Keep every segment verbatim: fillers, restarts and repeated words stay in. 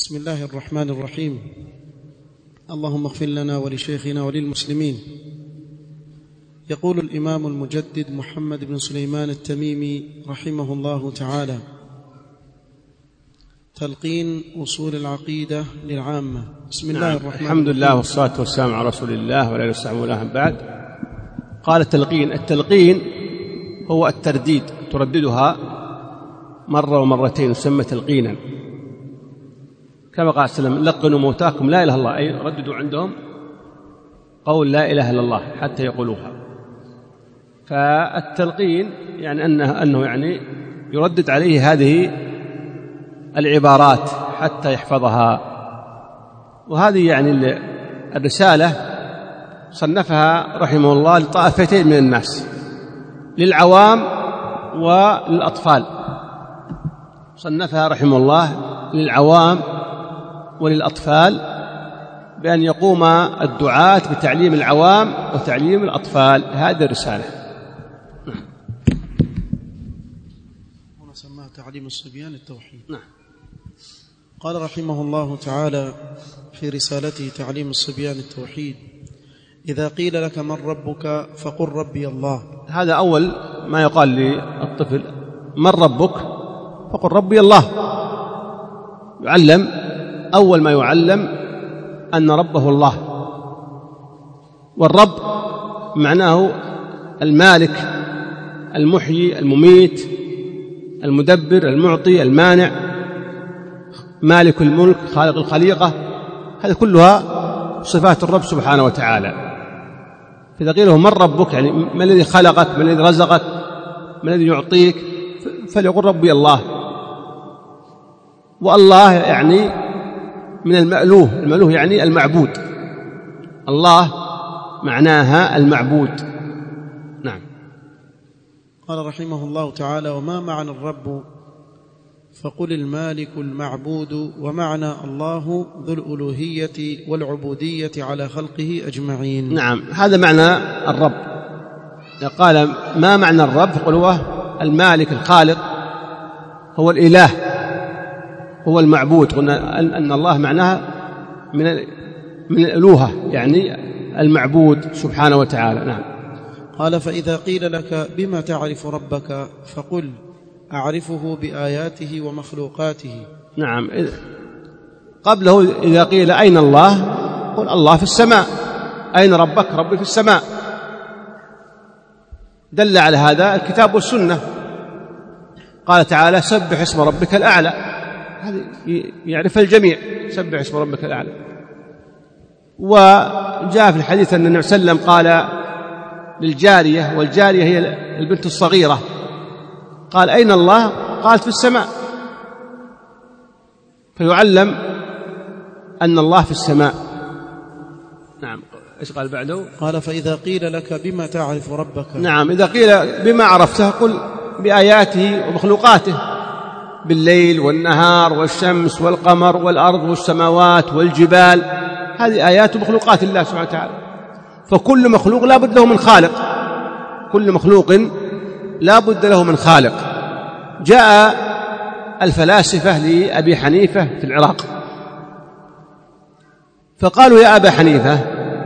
بسم الله الرحمن الرحيم. اللهم اغفر لنا ولشيخنا وللمسلمين. يقول الإمام المجدد محمد بن سليمان التميمي رحمه الله تعالى: تلقين أصول العقيدة للعامة. بسم الله نعم. الرحمن الحمد الرحيم. لله والصلاة والسلام على رسول الله وعلى آله وصحبه وسلم. بعد، قال التلقين. التلقين هو الترديد، ترددها مرة ومرتين يسمى تلقينا، كما قال صلى الله عليه وسلم: لقنوا موتاكم لا إله إلا الله، أي رددوا عندهم قول لا إله إلا الله حتى يقولوها. فالتلقين يعني أنه, أنه يعني يردد عليه هذه العبارات حتى يحفظها. وهذه يعني الرسالة صنفها رحمه الله لطائفتين من الناس، للعوام وللأطفال. صنفها رحمه الله للعوام وللأطفال، بأن يقوم الدعاة بتعليم العوام وتعليم الأطفال هذه الرسالة. هنا سماها تعليم الصبيان التوحيد. نعم. قال رحمه الله تعالى في رسالته تعليم الصبيان التوحيد: إذا قيل لك من ربك فقل ربي الله. هذا أول ما يقال للطفل: من ربك؟ فقل ربي الله. يعلم، أول ما يعلم أن ربه الله. والرب معناه المالك المحيي المميت المدبر المعطي المانع، مالك الملك خالق الخليقة. هذه كلها صفات الرب سبحانه وتعالى. فإذا قيل له من ربك، يعني ما الذي خلقك، ما الذي رزقك، ما الذي يعطيك، فليقول ربي الله. والله يعني من المألوه، المألوه يعني المعبود. الله معناها المعبود. نعم. قال رحمه الله تعالى: وما معنى الرب؟ فقل المالك المعبود، ومعنى الله ذو الألوهية والعبودية على خلقه أجمعين. نعم، هذا معنى الرب. قال: ما معنى الرب؟ فقل هو المالك الخالق، هو الإله، هو المعبود. قلنا أن الله معناها من من الألوهة، يعني المعبود سبحانه وتعالى. نعم. قال: فإذا قيل لك بما تعرف ربك؟ فقل: أعرفه بآياته ومخلوقاته. نعم. قبله إذا قيل أين الله؟ قل الله في السماء. أين ربك؟ ربي في السماء. دل على هذا الكتاب والسنة. قال تعالى: سبح اسم ربك الأعلى. هذا يعرف الجميع، سبح اسم ربك الأعلى. وجاء في الحديث أن النبي صلى الله عليه وسلم قال للجارية، والجارية هي البنت الصغيرة، قال: أين الله؟ قالت: في السماء. فيعلم أن الله في السماء. نعم. إيش قال بعده؟ قال: فإذا قيل لك بما تعرف ربك؟ نعم، إذا قيل بما عرفته قل بآياته ومخلوقاته، بالليل والنهار والشمس والقمر والأرض والسماوات والجبال، هذه آيات ومخلوقات الله سبحانه وتعالى. فكل مخلوق لا بد له من خالق، كل مخلوق لا بد له من خالق. جاء الفلاسفة لأبي حنيفة في العراق فقالوا: يا أبا حنيفة،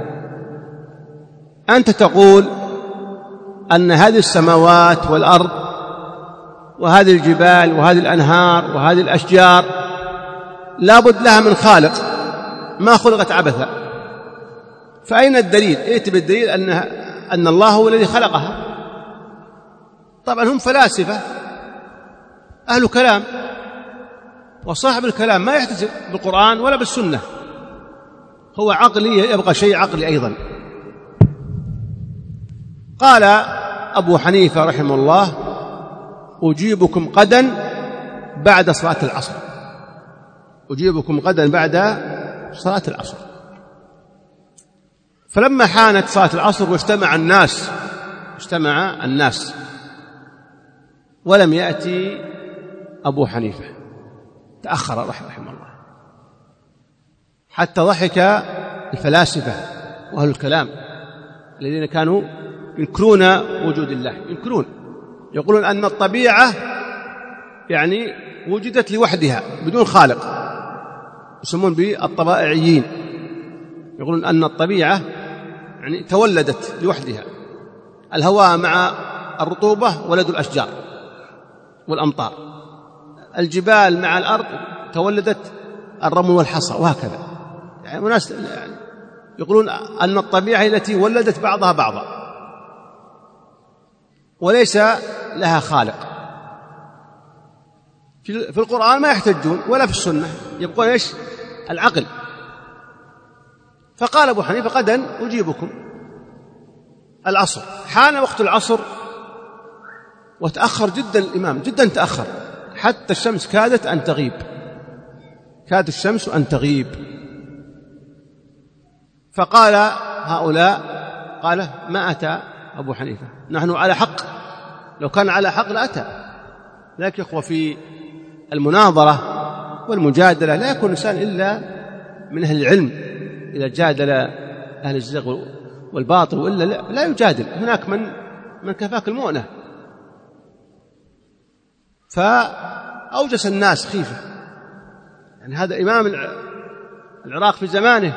أنت تقول أن هذه السماوات والأرض وهذه الجبال وهذه الأنهار وهذه الأشجار لا بد لها من خالق، ما خلقت عبثا، فأين الدليل؟ ائت بالدليل أن أن الله هو الذي خلقها. طبعا هم فلاسفة أهل كلام، وصاحب الكلام ما يحتج بالقرآن ولا بالسنة، هو عقلي، يبغى شيء عقلي أيضا. قال أبو حنيفة رحمه الله: أجيبكم غدا بعد صلاة العصر، أجيبكم غدا بعد صلاة العصر. فلما حانت صلاة العصر واجتمع الناس اجتمع الناس ولم يأتي أبو حنيفة، تأخر رحمه الله، حتى ضحك الفلاسفة وأهل الكلام الذين كانوا ينكرون وجود الله، ينكرون، يقولون أن الطبيعة يعني وجدت لوحدها بدون خالق، يسمون بالطبائعيين، يقولون أن الطبيعة يعني تولدت لوحدها، الهواء مع الرطوبة ولد الأشجار والأمطار، الجبال مع الأرض تولدت الرمل والحصى، وهكذا. يعني وناس يعني يقولون أن الطبيعة التي ولدت بعضها بعضا وليس لها خالق. في القرآن ما يحتجون ولا في السنة، يبقون إيش؟ العقل. فقال أبو حنيفة غدا أجيبكم. العصر حان وقت العصر وتأخر جدا الإمام، جدا تأخر، حتى الشمس كادت أن تغيب، كادت الشمس أن تغيب. فقال هؤلاء، قال ما أتى أبو حنيفة، نحن على حق، لو كان على حق لأتى. لكن يخوى في المناظرة والمجادلة لا يكون الإنسان إلا من أهل العلم، إذا جادل أهل الزيغ والباطل، وإلا لا يجادل. هناك من من كفاك المؤنة. فأوجس الناس خيفة، يعني هذا إمام العراق في زمانه.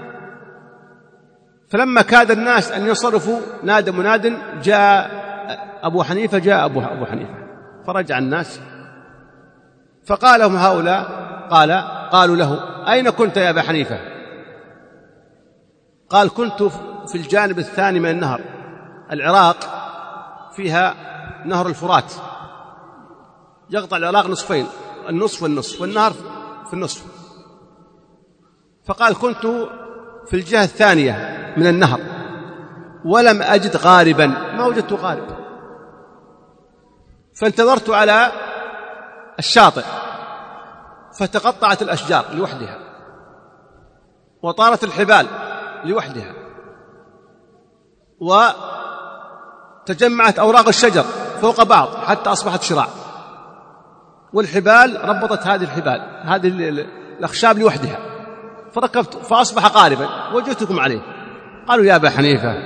فلما كاد الناس أن ينصرفوا نادى مناد جاء أبو حنيفة، جاء أبو, أبو حنيفة. فرجع الناس فقال لهم هؤلاء، قال قالوا له أين كنت يا أبا حنيفة؟ قال كنت في الجانب الثاني من النهر. العراق فيها نهر الفرات يقطع العراق نصفين، النصف والنصف، والنهر في النصف. فقال كنت في الجهة الثانية من النهر ولم أجد غاربا، ما وجدت غارب، فانتظرت على الشاطئ فتقطعت الأشجار لوحدها وطارت الحبال لوحدها وتجمعت أوراق الشجر فوق بعض حتى أصبحت شراع، والحبال ربطت هذه الحبال هذه الأخشاب لوحدها، فركبت فأصبح قاربا وجدتكم عليه. قالوا يا أبا حنيفة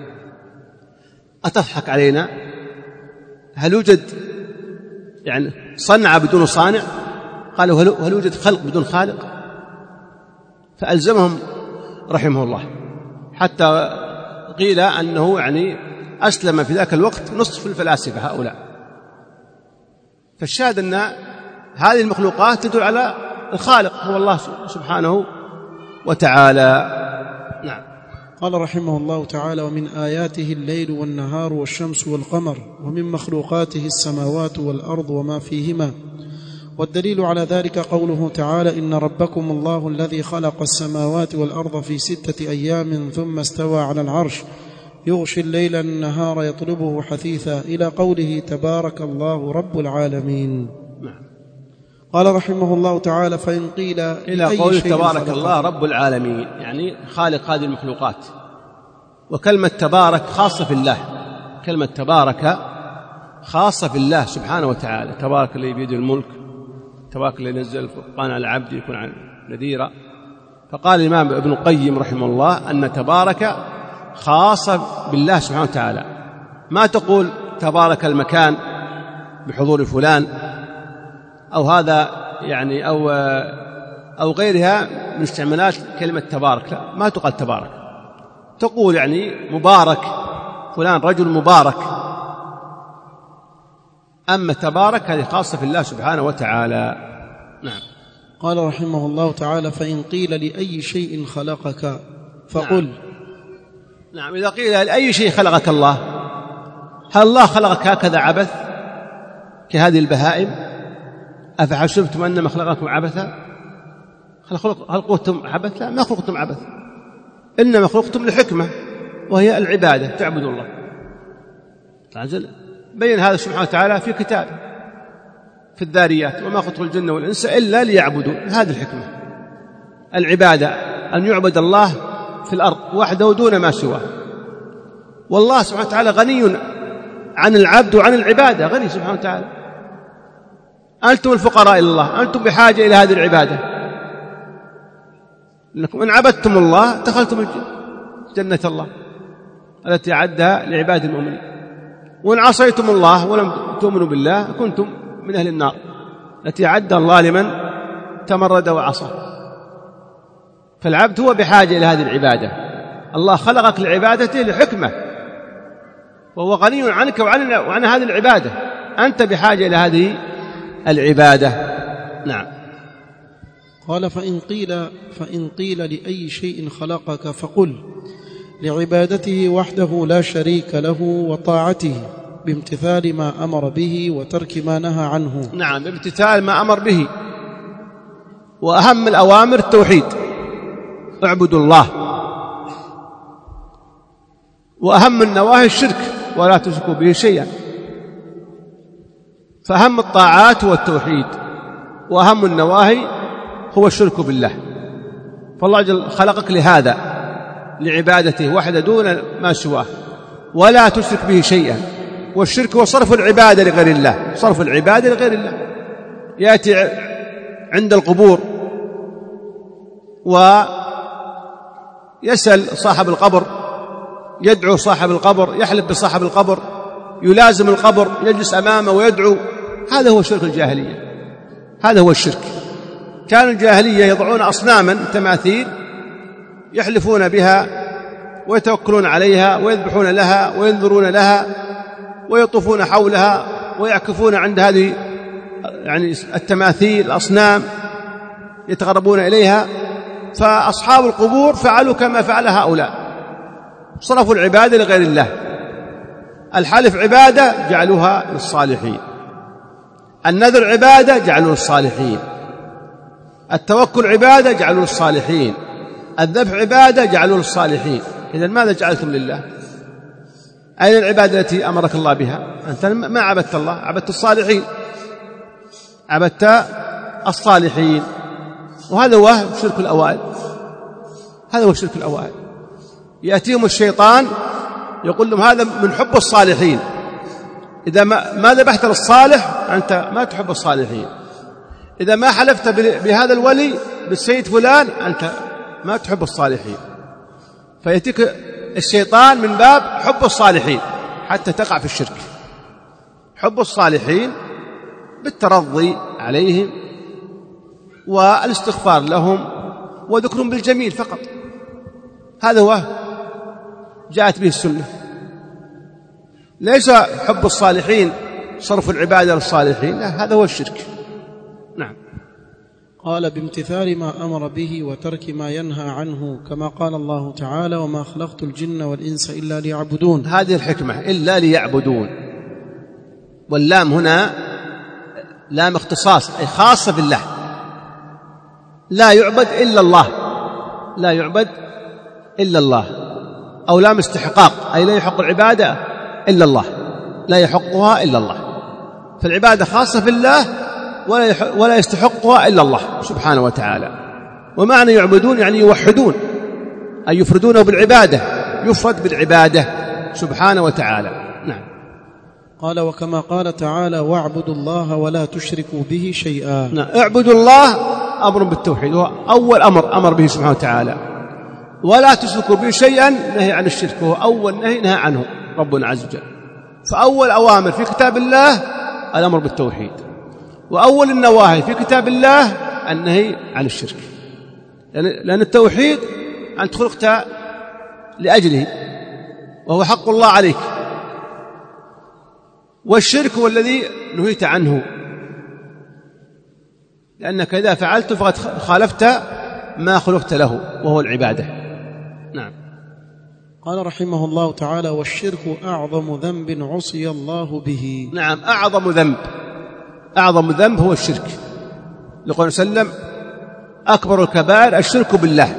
أتضحك علينا؟ هل يوجد يعني صنع بدون صانع؟ قالوا هل يوجد خلق بدون خالق؟ فألزمهم رحمه الله، حتى قيل أنه يعني أسلم في ذاك الوقت نصف الفلاسفة هؤلاء. فالشاهد أن هذه المخلوقات تدل على الخالق هو الله سبحانه وتعالى. نعم. قال رحمه الله تعالى ومن آياته الليل والنهار والشمس والقمر ومن مخلوقاته السماوات والأرض وما فيهما. والدليل على ذلك قوله تعالى إن ربكم الله الذي خلق السماوات والأرض في ستة أيام ثم استوى على العرش يغشي الليل النهار يطلبه حثيثا إلى قوله تبارك الله رب العالمين. قال رحمه الله تعالى فإن قيل إلى قوله تبارك الله رب العالمين، يعني خالق هذه المخلوقات. وكلمة تبارك خاصة في الله، كلمة تبارك خاصة في الله سبحانه وتعالى. تبارك الذي بيده الملك، تبارك الذي نزل الفرقان على العبد يكون نذيرا. فقال الإمام ابن القيم رحمه الله أن تبارك خاصة بالله سبحانه وتعالى، ما تقول تبارك المكان بحضور فلان أو هذا يعني أو أو غيرها من استعمالات كلمة تبارك، لا، ما تقال تبارك، تقول يعني مبارك فلان رجل مبارك. أما تبارك هذه خاصة في الله سبحانه وتعالى. نعم. قال رحمه الله تعالى فإن قيل لأي شيء خلقك فقل. نعم. نعم. إذا قيل لأي شيء خلقك الله، هل الله خلقك هكذا عبث كهذه البهائم؟ أفحسبتم أنما خلقكم عبثا؟ هل خلقتم عبث؟ لا، ما خلقتم عبث، إنما خلقتم لحكمة وهي العبادة، تعبد الله. بين هذا سبحانه وتعالى في كتابه في الذاريات وما خلقت الجن والإنس إلا ليعبدون. هذه الحكمة العبادة، أن يعبد الله في الأرض وحده دون ما سواه. والله سبحانه وتعالى غني عن العبد وعن العبادة، غني سبحانه وتعالى. أنتم الفقراء إلى الله، أنتم بحاجة إلى هذه العبادة، لأنكم إن عبدتم الله دخلتم جنة الله التي أعدها لعباد المؤمنين، وإن عصيتم الله ولم تؤمنوا بالله كنتم من أهل النار التي أعدها الله لمن تمرد وعصى. فالعبد هو بحاجة إلى هذه العبادة. الله خلقك لعبادته لحكمة، وهو غني عنك وعن, وعن هذه العبادة. أنت بحاجة إلى هذه العبادة. نعم. قال فإن قيل, فإن قيل لأي شيء خلقك فقل لعبادته وحده لا شريك له وطاعته بامتثال ما أمر به وترك ما نهى عنه. نعم، بامتثال ما أمر به. وأهم الأوامر التوحيد، اعبدوا الله. وأهم النواهي الشرك ولا تشركوا به شيئا. فأهم الطاعات هو التوحيد، وأهم النواهي هو الشرك بالله. فالله جل خلقك لهذا، لعبادته وحده دون ما سواه، ولا تشرك به شيئا. والشرك هو صرف العبادة لغير الله، صرف العبادة لغير الله. يأتي عند القبور ويسأل صاحب القبر، يدعو صاحب القبر، يحلف بصاحب القبر، يلازم القبر، يجلس أمامه ويدعو. هذا هو شرك الجاهلية، هذا هو الشرك. كانوا الجاهلية يضعون أصناما تماثيل يحلفون بها ويتوكلون عليها ويذبحون لها وينذرون لها ويطوفون حولها ويعكفون عند هذه يعني التماثيل الأصنام يتقربون إليها. فأصحاب القبور فعلوا كما فعل هؤلاء، صرفوا العبادة لغير الله. الحلف عبادة جعلوها للصالحين، النذر عبادة جعلوه للصالحين، التوكل عبادة جعلوه للصالحين، الذبح عبادة جعلوه للصالحين. إذن ماذا جعلتم لله؟ أين العبادة التي أمرك الله بها؟ أنت ما عبدت الله، عبدت الصالحين، عبدت الصالحين. وهذا هو شرك الأوائل، هذا هو شرك الأوائل. يأتيهم الشيطان يقول لهم هذا من حب الصالحين، إذا ما, ما ذبحت للصالح أنت ما تحب الصالحين، إذا ما حلفت بهذا الولي بالسيد فلان أنت ما تحب الصالحين. فيأتيك الشيطان من باب حب الصالحين حتى تقع في الشرك. حب الصالحين بالترضي عليهم والاستغفار لهم وذكرهم بالجميل فقط، هذا هو جاءت به السنة. ليس حب الصالحين صرف العبادة للصالحين، لا، هذا هو الشرك. نعم. قال بامتثال ما أمر به وترك ما ينهى عنه، كما قال الله تعالى وما خلقت الجن والإنس إلا ليعبدون. هذه الحكمة، إلا ليعبدون. واللام هنا لام اختصاص، أي خاصة بالله، لا يعبد إلا الله، لا يعبد إلا الله. أو لام استحقاق، أي لا يحق العبادة إلا الله، لا يحقها إلا الله. فالعبادة خاصة بالله ولا يستحقها إلا الله سبحانه وتعالى. ومعنى يعبدون يعني يوحدون، أي يفردونه بالعبادة، يفرد بالعبادة سبحانه وتعالى. نعم. قال وكما قال تعالى واعبدوا الله ولا تشركوا به شيئا. نعم. اعبدوا الله أمر بالتوحيد، هو أول أمر أمر به سبحانه وتعالى. ولا تشركوا به شيئا نهي عن الشرك، وهو أول نهي نهى عنه ربنا عز وجل. فأول أوامر في كتاب الله الأمر بالتوحيد، وأول النواهي في كتاب الله النهي عن الشرك، لأن التوحيد أنت خلقت لأجله وهو حق الله عليك، والشرك هو الذي نهيت عنه، لأنك إذا فعلت فقد خالفت ما خلقت له وهو العبادة. نعم. قال رحمه الله تعالى والشرك أعظم ذنب عصي الله به. نعم، أعظم ذنب، أعظم ذنب هو الشرك. لقول صلى الله عليه وسلم أكبر الكبائر الشرك بالله،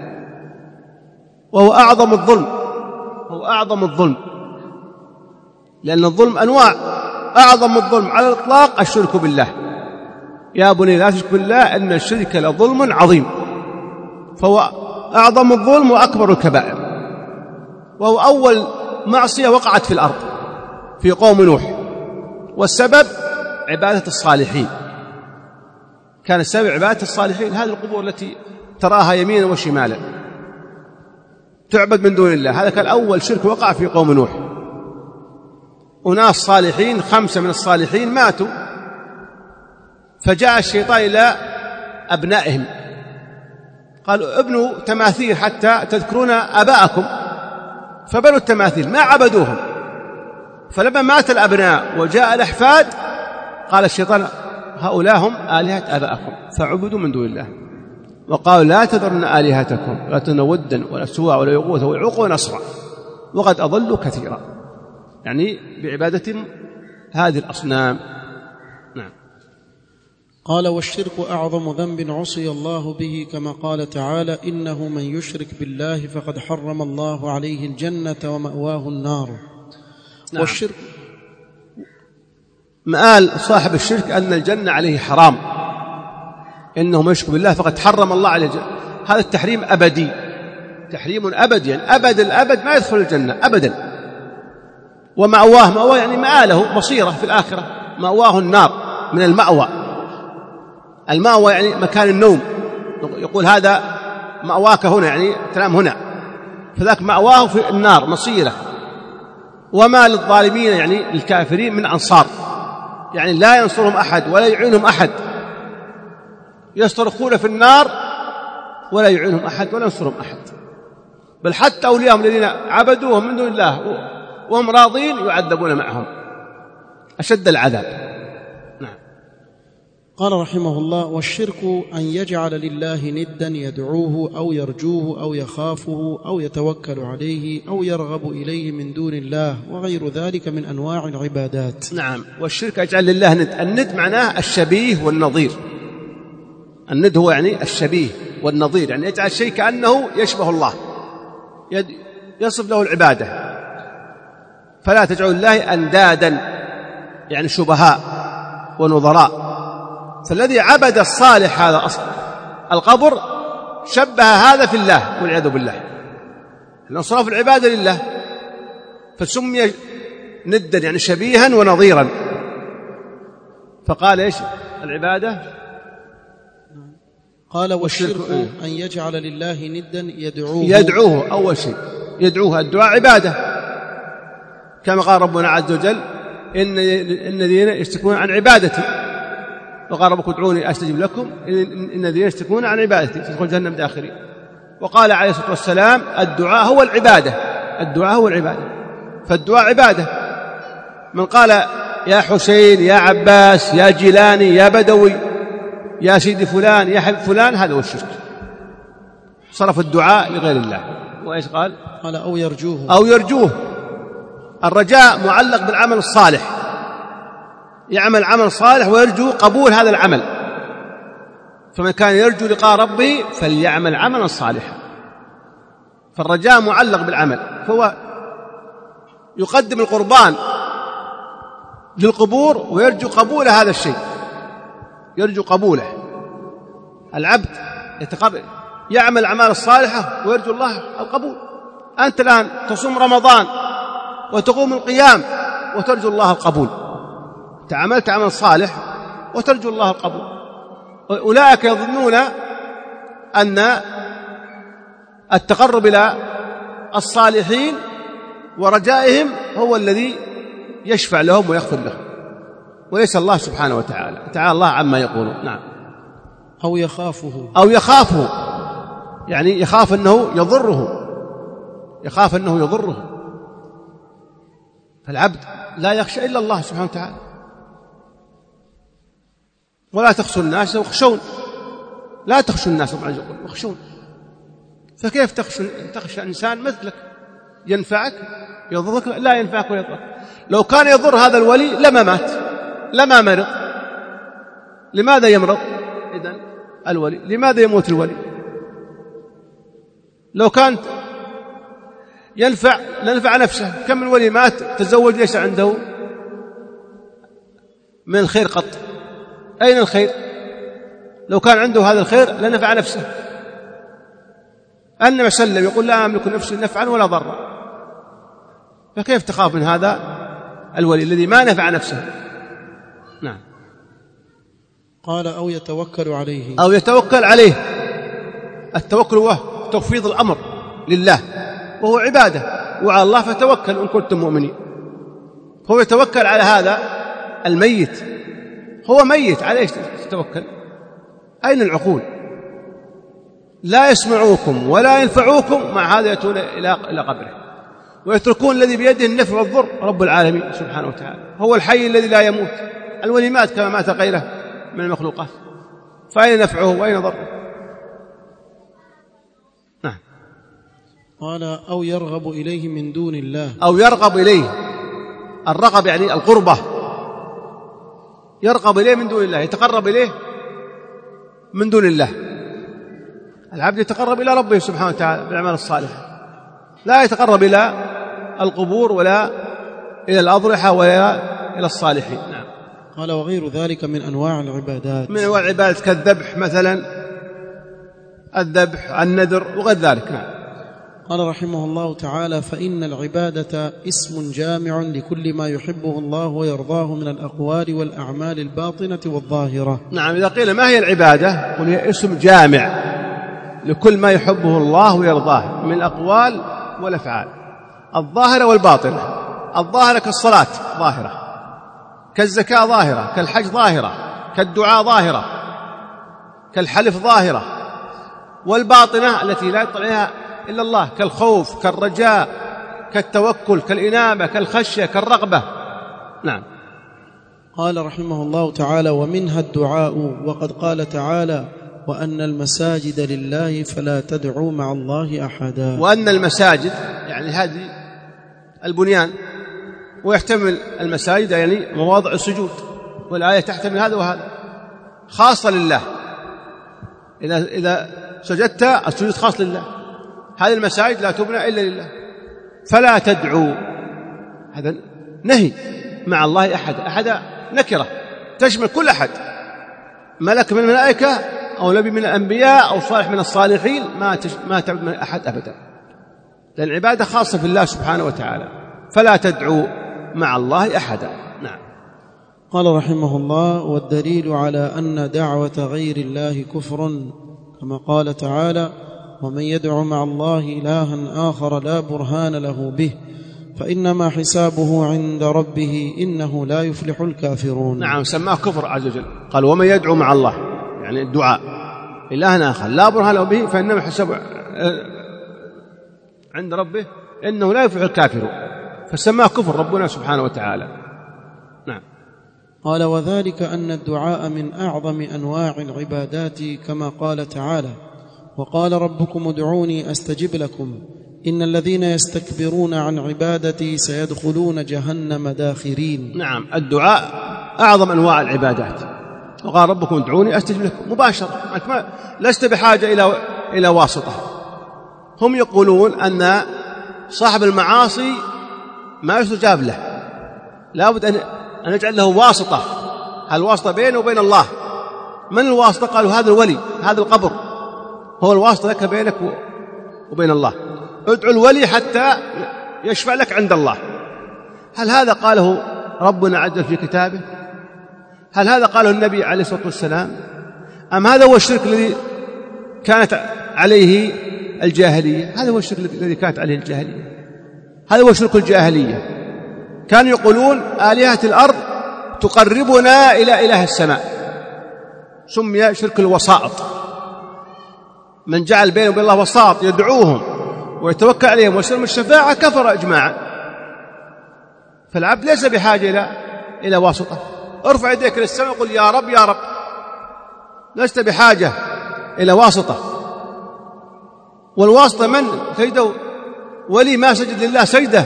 وهو أعظم الظلم، هو أعظم الظلم، لأن الظلم أنواع. أعظم الظلم على الإطلاق الشرك بالله. يا بني لا تشرك بالله إن الشرك لظلم عظيم. فهو أعظم الظلم وأكبر الكبائر، وهو أول معصية وقعت في الأرض في قوم نوح، والسبب عبادة الصالحين. كان السبب عبادة الصالحين، هذه القبور التي تراها يمينا وشمالا تعبد من دون الله. هذا كان أول شرك وقع في قوم نوح. أناس صالحين، خمسة من الصالحين ماتوا، فجاء الشيطان إلى أبنائهم قالوا ابنوا تماثيل حتى تذكرون آباءكم، فبنوا التماثيل ما عبدوهم. فلما مات الأبناء وجاء الأحفاد قال الشيطان هؤلاء هم آلهة آبائكم فاعبدوا من دون الله. وقالوا لا تذرن آلهتكم لا تذرن ودا ولا سواع ولا يغوث ويعوق ونسرا وقد أضلوا كثيرا، يعني بعبادة هذه الأصنام. نعم. قال والشرك أعظم ذنب عصي الله به، كما قال تعالى إنه من يشرك بالله فقد حرم الله عليه الجنة ومأواه النار. نعم. والشرك مآل صاحب الشرك أن الجنة عليه حرام، إنه من يشرك بالله فقد حرم الله عليه الجنة. هذا التحريم أبدي، تحريم أبدي، يعني أبد الأبد ما يدخل الجنة أبدا. ومأواه، مأواه يعني مآله مصيره في الآخرة، مأواه النار من المأوى. المأوى يعني مكان النوم، يقول هذا مأواك هنا يعني تنام هنا، فذاك مأواه في النار مصيره. وما للظالمين يعني الكافرين من أنصار، يعني لا ينصرهم أحد ولا يعينهم أحد، يصرخون في النار ولا يعينهم أحد ولا ينصرهم أحد، بل حتى أولياءهم الذين عبدوهم من دون الله وهم راضين يعذبون معهم أشد العذاب. نعم. قال رحمه الله والشرك أن يجعل لله ندا يدعوه أو يرجوه أو يخافه أو يتوكل عليه أو يرغب إليه من دون الله وغير ذلك من أنواع العبادات. نعم. والشرك يجعل لله ند، الند معناه الشبيه والنظير. الند هو يعني الشبيه والنظير، يعني يجعل شيء كأنه يشبه الله، يصف له العبادة. فلا تجعلوا الله أندادا يعني شبهاء ونظراء. فالذي عبد الصالح هذا أصل القبر شبه هذا في الله والعياذ بالله، لأن صرف العبادة لله فسمي ندا يعني شبيها ونظيرا. فقال إيش العبادة؟ قال والشرك أن يجعل لله ندا يدعوه. يدعوه أول شيء يدعوه، الدعاء عبادة، كما قال ربنا عز وجل إن الذين يشتكون عن عبادتي، وقال ربكم ادعوني أستجب لكم إن الذين يشتكون عن عبادتي تدخل جهنم داخرين. وقال عليه الصلاة والسلام الدعاء هو العبادة، الدعاء هو العبادة، فالدعاء عبادة. من قال يا حسين يا عباس يا جيلاني يا بدوي يا سيدي فلان يا حبيب فلان، هذا هو الشرك، صرف الدعاء لغير الله. وإيش قال؟ قال أو يرجوه. أو يرجوه. الرجاء معلق بالعمل الصالح، يعمل عمل صالح ويرجو قبول هذا العمل. فمن كان يرجو لقاء ربه فليعمل عملا صالحا. فالرجاء معلق بالعمل، فهو يقدم القربان للقبور ويرجو قبول هذا الشيء، يرجو قبوله. العبد يتقبل يعمل الأعمال الصالحة ويرجو الله القبول. أنت الآن تصوم رمضان وتقوم القيام وترجو الله القبول، تعملت عمل صالح وترجو الله القبول. أولئك يظنون أن التقرب إلى الصالحين ورجائهم هو الذي يشفع لهم ويغفر لهم، وليس الله سبحانه وتعالى، تعالى الله عما يقولون. نعم. أو يخافه. أو يخافه، يعني يخاف أنه يضره، يخاف أنه يضره. فالعبد لا يخشى إلا الله سبحانه وتعالى. ولا تخشوا الناس واخشون، لا تخشوا الناس واخشون. فكيف تخشى تخشى إنسان مثلك ينفعك يضرك؟ لا ينفعك ويضرك. لو كان يضر هذا الولي لما مات لما مرض. لماذا يمرض إذن الولي؟ لماذا يموت الولي؟ لو كان ينفع لنفع نفسه. كم الولي مات تزوج ليس عنده من الخير قط، أين الخير؟ لو كان عنده هذا الخير لنفع نفسه. النبي صلى الله عليه وسلم يقول لا أملك نفسي نفعا ولا ضرا. فكيف تخاف من هذا الولي الذي ما نفع نفسه؟ نعم. قال أو يتوكل عليه. أو يتوكل عليه. التوكل هو تفويض الأمر لله، وهو عبادة، وعلى الله فتوكل إن كنتم مؤمنين. هو يتوكل على هذا الميت، هو ميت عليه تتوكل. أين العقول؟ لا يسمعوكم ولا ينفعوكم، مع هذا يأتون إلى إلى قبره ويتركون الذي بيده النفع والضر رب العالمين سبحانه وتعالى. هو الحي الذي لا يموت، الولي مات كما مات غيره من المخلوقات، فأين نفعه وأين ضره؟ نعم. قال أو يرغب إليه من دون الله، أو يرغب إليه، الرغب يعني القربة، يرغب إليه من دون الله، يتقرب إليه من دون الله. العبد يتقرب إلى ربه سبحانه وتعالى بالأعمال الصالحة، لا يتقرب إلى القبور ولا إلى الأضرحة ولا إلى الصالحين. نعم. قال وغير ذلك من أنواع العبادات، من أنواع العبادات كالذبح مثلا، الذبح، النذر وغير ذلك. نعم. قال رحمه الله تعالى فإن العبادة اسم جامع لكل ما يحبه الله ويرضاه من الأقوال والأعمال الباطنة والظاهرة. نعم. إذا قيل ما هي العبادة قل هي اسم جامع لكل ما يحبه الله ويرضاه من الأقوال والأفعال الظاهرة والباطنة. الظاهرة كالصلاة ظاهرة، كالزكاة ظاهرة، كالحج ظاهرة، كالدعاء ظاهرة، كالحلف ظاهرة. والباطنة التي لا يطلع عليها إلا الله كالخوف، كالرجاء، كالتوكل، كالإنابة، كالخشية، كالرغبة. نعم. قال رحمه الله تعالى ومنها الدعاء، وقد قال تعالى وأن المساجد لله فلا تدعوا مع الله أحدا. وأن المساجد يعني هذه البنيان، ويحتمل المساجد يعني مواضع السجود، والآية تحتمل هذا وهذا، خاصة لله. إذا إذا سجدت السجود خاص لله، هذه المساجد لا تبنى إلا لله. فلا تدعوا، هذا نهي، مع الله أحد. أحد نكرة تشمل كل أحد، ملك من الملائكة أو نبي من الأنبياء أو صالح من الصالحين، ما ما تعبد من أحد أبدا، لأن العبادة خاصة في الله سبحانه وتعالى. فلا تدعوا مع الله أحدا. نعم. قال رحمه الله والدليل على أن دعوة غير الله كفر، كما قال تعالى ومن يدع مع الله إلها آخر لا برهان له به فإنما حسابه عند ربه إنه لا يفلح الكافرون. نعم. سماه كفر عز وجل، قال ومن يدعو مع الله يعني الدعاء إلها آخر لا برهان له به فإنما حسابه عند ربه إنه لا يفلح الكافرون، فسماه كفر ربنا سبحانه وتعالى. نعم. قال وذلك أن الدعاء من أعظم أنواع العبادات، كما قال تعالى وقال ربكم ادعوني أستجب لكم إن الذين يستكبرون عن عبادتي سيدخلون جهنم داخرين. نعم. الدعاء أعظم أنواع العبادات، وقال ربكم ادعوني أستجب لكم مباشرة، أنت ما لست بحاجة إلى إلى واسطة. هم يقولون أن صاحب المعاصي ما يستجاب له، لابد أن نجعل له واسطة، الواسطة بينه وبين الله. من الواسطة؟ قالوا هذا الولي، هذا القبر هو الواسطة لك بينك وبين الله. ادعو الولي حتى يشفع لك عند الله. هل هذا قاله ربنا عز وجل في كتابه؟ هل هذا قاله النبي عليه الصلاة والسلام؟ أم هذا هو الشرك الذي كانت عليه الجاهلية؟ هذا هو الشرك الذي كانت عليه الجاهلية، هذا هو شرك الجاهلية. كانوا يقولون آلهة الأرض تقربنا إلى إله السماء، سمي شرك الوسائط. من جعل بينه وبين الله وساط يدعوهم ويتوكل عليهم ويسلم الشفاعة كفر إجماعا. فالعبد ليس بحاجة إلى إلى واسطة. ارفع يديك للسماء وقل يا رب يا رب، لست بحاجة إلى واسطة. والواسطة من سجده ولي ما سجد لله سجده.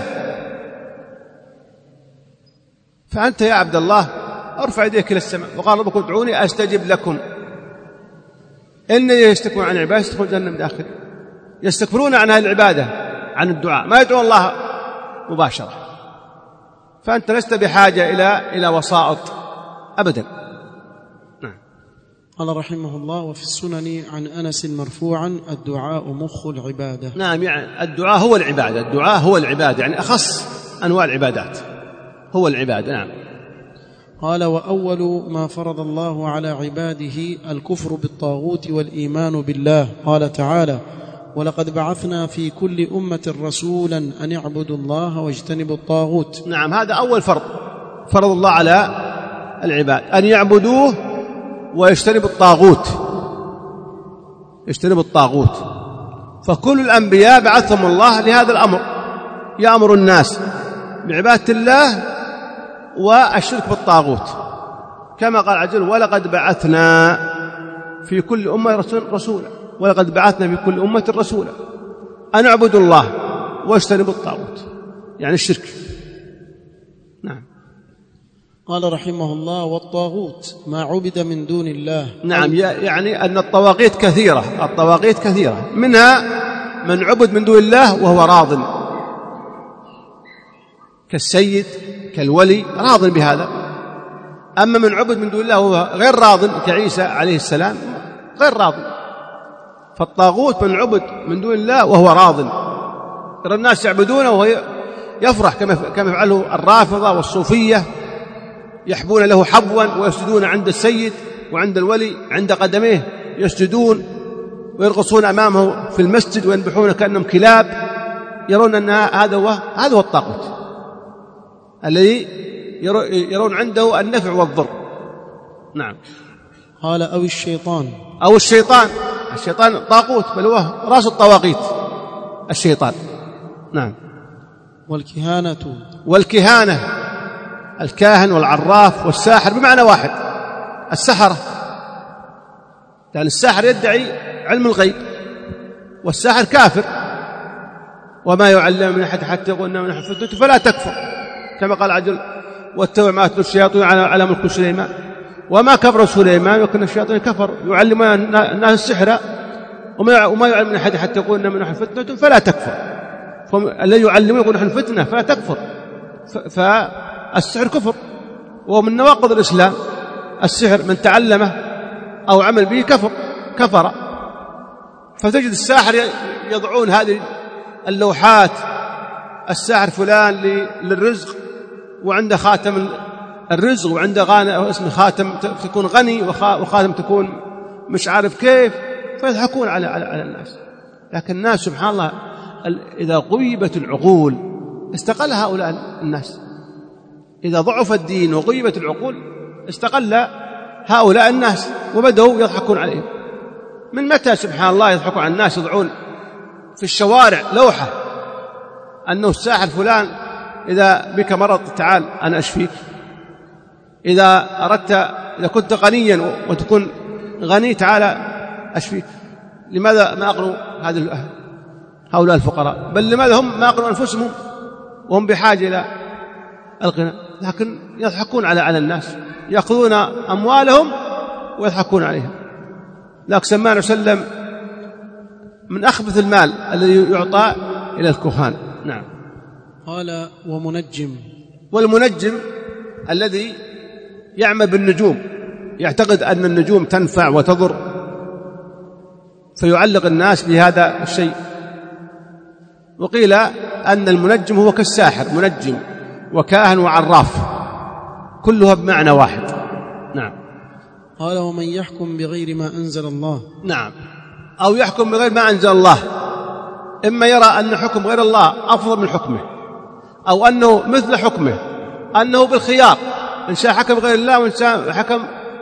فأنت يا عبد الله ارفع يديك للسماء وقال ربكم ادعوني أستجب لكم إن يستكبرون عن عبادة يدخلون جهنم داخرين. يستكبرون عن هذه العبادة، عن الدعاء، ما يدعون الله مباشرة. فأنت لست بحاجة إلى إلى وسائط أبدا. نعم. قال رحمه الله وفي السنن عن أنس مرفوعا الدعاء مخ العبادة. نعم. يعني الدعاء هو العبادة، الدعاء هو العبادة، يعني أخص أنواع العبادات هو العبادة. نعم. قال وأول ما فرض الله على عباده الكفر بالطاغوت والإيمان بالله. قال تعالى ولقد بعثنا في كل أمة رسولا أن اعبدوا الله واجتنبوا الطاغوت. نعم. هذا أول فرض فرض الله على العباد، أن يعبدوه ويجتنبوا الطاغوت. اجتنبوا الطاغوت. فكل الأنبياء بعثهم الله لهذا الأمر، يأمر الناس بعبادة الله والشرك بالطاغوت، كما قال عز وجل: ولقد بعثنا في كل أمة رسولا ولقد بعثنا في كل أمة رسولا أن اعبدوا الله واجتنبوا الطاغوت، يعني الشرك. نعم. قال رحمه الله: والطاغوت ما عبد من دون الله. نعم، يعني أن الطواغيت كثيرة، الطواغيت كثيرة، منها من عبد من دون الله وهو راض، كالسيد كالولي راض بهذا. أما من عبد من دون الله وهو غير راض كعيسى عليه السلام غير راض. فالطاغوت من عبد من دون الله وهو راض، ترى الناس يعبدونه وهو يفرح، كما كما يفعله الرافضة والصوفية، يحبون له حبوا ويسجدون عند السيد وعند الولي عند قدميه، يسجدون ويرقصون أمامه في المسجد وينبحون كأنهم كلاب، يرون أن هذا هو هذا هو الطاغوت الذي يرون عنده النفع والضر. نعم. قال: أو الشيطان. أو الشيطان، الشيطان طاغوت، بل هو رأس الطواغيت الشيطان. نعم. والكهانة. والكهانة، الكاهن والعراف والساحر بمعنى واحد، السحرة، لأن الساحر يدعي علم الغيب، والساحر كافر. وما يعلم من أحد حتى يقول إنما نحن فتنة فلا تكفر، كما قال عجل: واتبع ما تتلو الشياطين على ملك سليمان وما كفر سليمان ولكن الشياطين كفر يعلمون الناس السحر وما يعلم من أحد حتى يقول إنما نحن فتنة فلا تكفر. الذي يعلمون يقول نحن فتنة فلا تكفر، فالسحر كفر وهو من نواقض الإسلام. السحر من تعلمه أو عمل به كفر كفر. فتجد الساحر يضعون هذه اللوحات: الساحر فلان للرزق وعنده خاتم الرزق، وعنده غانى اسم خاتم تكون غني وخاتم تكون مش عارف كيف، فيضحكون على على على الناس. لكن الناس سبحان الله إذا غيبت العقول استقل هؤلاء الناس، إذا ضعف الدين وغيبت العقول استقل هؤلاء الناس وبدأوا يضحكون عليهم. من متى سبحان الله يضحكوا على الناس؟ يضعون في الشوارع لوحة أنه الساحر فلان إذا بك مرض تعال أنا أشفيك، إذا أردت إذا كنت غنيا وتكون غني تعال أشفيك. لماذا ما أغنوا هذه هؤلاء الفقراء؟ بل لماذا هم ما أغنوا أنفسهم وهم بحاجة إلى الغنى؟ لكن يضحكون على على الناس، يأخذون أموالهم ويضحكون عليهم. لكن سمعنا وسلم من أخبث المال الذي يعطى إلى الكهان. نعم. قال: ومنجم. والمنجم الذي يعمل بالنجوم، يعتقد أن النجوم تنفع وتضر، فيعلق الناس بهذا الشيء. وقيل أن المنجم هو كالساحر، منجم وكاهن وعراف كلها بمعنى واحد. نعم. قال: ومن يحكم بغير ما أنزل الله. نعم. أو يحكم بغير ما أنزل الله، إما يرى أن حكم غير الله أفضل من حكمه، أو أنه مثل حكمه، أنه بالخيار، إن شاء حكم بغير الله وإن شاء حكم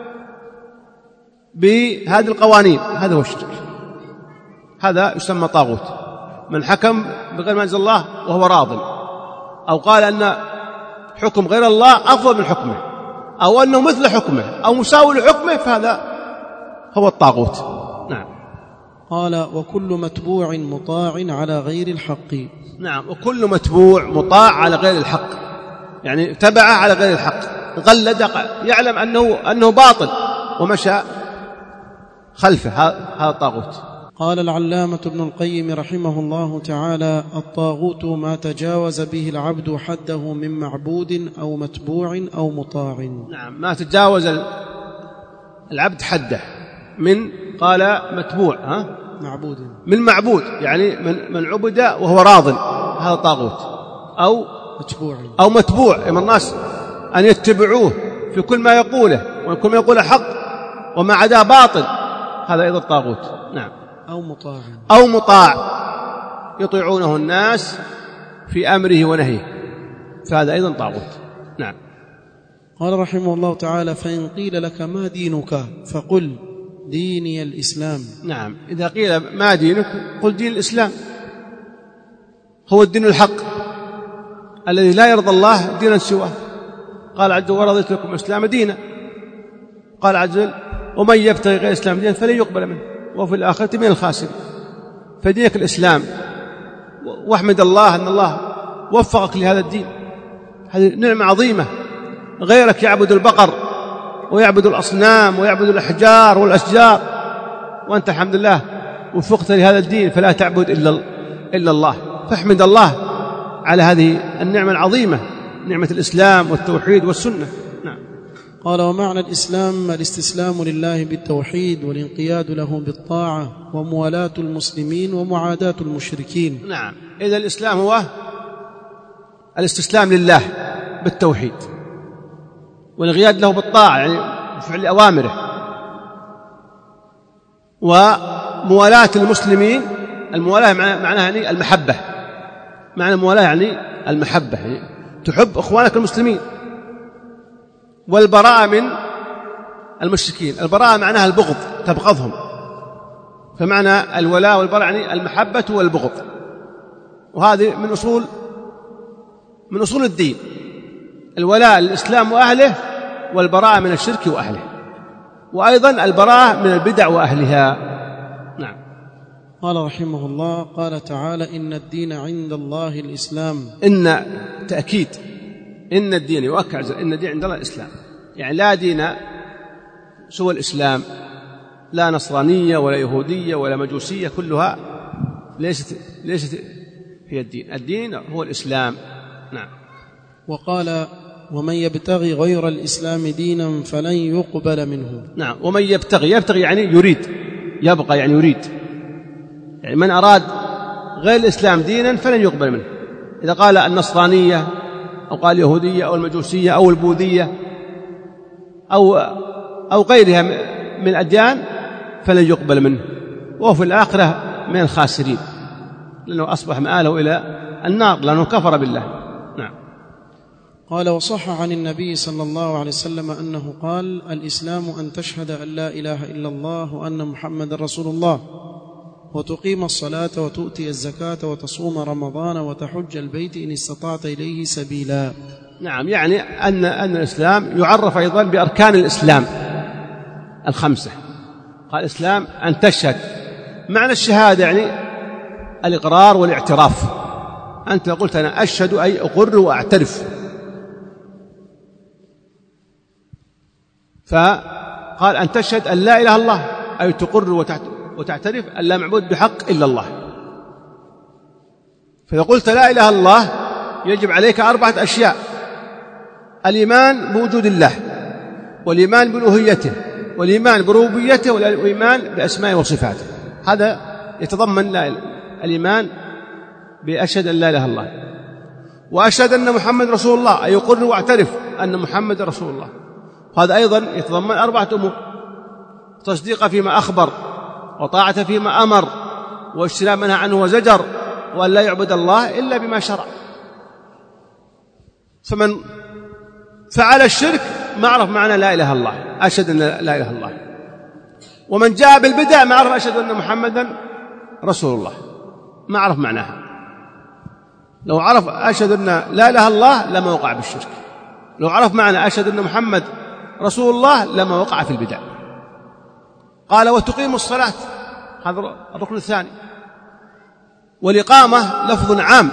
بهذه القوانين. هذا هو الشرك، هذا يسمى طاغوت. من حكم بغير ما أنزل الله وهو راض، أو قال أن حكم غير الله أفضل من حكمه، أو أنه مثل حكمه أو مساوي لحكمه، فهذا هو الطاغوت. نعم. قال: وكل متبوع مطاع على غير الحق. نعم. وكل متبوع مطاع على غير الحق، يعني تبعه على غير الحق، غلد، يعلم أنه, أنه باطل ومشى خلفه، هذا الطاغوت. قال العلامة ابن القيم رحمه الله تعالى: الطاغوت ما تجاوز به العبد حده من معبود أو متبوع أو مطاع. نعم. ما تجاوز العبد حده من، قال متبوع، ها؟ معبود، من معبود، يعني من, من عبد وهو راض، هذا طاغوت. أو متبوع، أو متبوع، يعني الناس أن يتبعوه في كل ما يقوله، وكل ما يقوله حق وما عداه باطل، هذا أيضا طاغوت. نعم. أو مطاع، أو مطاع يطيعونه الناس في أمره ونهيه، فهذا أيضا طاغوت. نعم. قال رحمه الله تعالى: فإن قيل لك ما دينك فقل ديني الإسلام. نعم، إذا قيل ما دينك قل دين الإسلام، هو الدين الحق الذي لا يرضى الله دينا سواه. قال عز وجل ورضيت لكم الإسلام دينا. قال عز وجل ومن يبتغي غير الإسلام دينا فلن يقبل منه وفي الآخرة من الخاسرين. فدينك الإسلام، واحمد الله أن الله وفقك لهذا الدين، هذه نعمة عظيمة. غيرك يعبد البقر ويعبد الأصنام ويعبد الأحجار والأشجار، وأنت الحمد لله وفقت لهذا الدين، فلا تعبد إلا إلا الله. فاحمد الله على هذه النعمة العظيمة، نعمة الإسلام والتوحيد والسنة. نعم. قال ومعنى الإسلام الاستسلام لله بالتوحيد والانقياد له بالطاعة وموالاة المسلمين ومعاداة المشركين. نعم، إذا الإسلام هو الاستسلام لله بالتوحيد والانقياد له بالطاعة، يعني فعل أوامره، وموالاة المسلمين. الموالاة معناها يعني المحبة، معنى الموالاة يعني المحبة، يعني تحب إخوانك المسلمين. والبراءة من المشركين، البراءة معناها البغض، تبغضهم. فمعنى الولاء والبراء يعني المحبة والبغض، وهذه من أصول من أصول الدين. الولاء للإسلام وأهله، والبراءة من الشرك وأهله، وأيضا البراءة من البدع وأهلها. نعم. قال رحمه الله قال تعالى إن الدين عند الله الإسلام. إن تأكيد، إن الدين يؤكد إن الدين عند الله الإسلام، يعني لا دين سوى الإسلام، لا نصرانية ولا يهودية ولا مجوسية، كلها ليست ليست هي الدين. الدين هو الإسلام. نعم. وقال ومن يبتغي غير الإسلام دينا فلن يقبل منه. نعم. ومن يبتغي، يبتغي يعني يريد، يبقى يعني يريد، يعني من أراد غير الإسلام دينا فلن يقبل منه. إذا قال النصرانية أو قال اليهودية أو المجوسية أو البوذية أو أو غيرها من الأديان فلن يقبل منه، وهو في الآخرة من الخاسرين، لأنه أصبح مآله إلى النار لأنه كفر بالله. نعم. قال وصح عن النبي صلى الله عليه وسلم أنه قال الإسلام أن تشهد أن لا إله إلا الله وأن محمد رسول الله وتقيم الصلاة وتؤتي الزكاة وتصوم رمضان وتحج البيت إن استطعت إليه سبيلا. نعم، يعني أن أن الإسلام يعرف أيضا بأركان الإسلام الخمسة. قال الإسلام أن تشهد، معنى الشهادة يعني الإقرار والاعتراف. أنت قلت أنا أشهد أي أقر وأعترف، فقال أن تشهد أن لا إله إلا الله أي تقر وتعترف أن لا معبود بحق إلا الله. فإذا قلت لا إله إلا الله يجب عليك أربعة أشياء: الإيمان بوجود الله، والإيمان بألوهيته، والإيمان بربوبيته، والإيمان بأسمائه وصفاته. هذا يتضمن الإيمان بأشهد أن لا إله إلا الله، وأشهد أن محمد رسول الله أي يقر واعترف أن محمد رسول الله. هذا أيضا يتضمن أربعة أمور: تصديق فيما أخبر، وطاعة فيما أمر، واجتناب منها عنه وزجر، وأن لا يعبد الله إلا بما شرع. فمن فعل الشرك ما عرف معنى لا إله إلا الله، أشهد أن لا إله إلا الله. ومن جاء بالبدع ما عرف أشهد أن محمدا رسول الله، ما عرف معناها. لو عرف أشهد أن لا إله إلا الله لما وقع بالشرك، لو عرف معنى أشهد أن محمد رسول الله لما وقع في البدع. قال وتقيم الصلاة، هذا الركن الثاني. والإقامة لفظ عام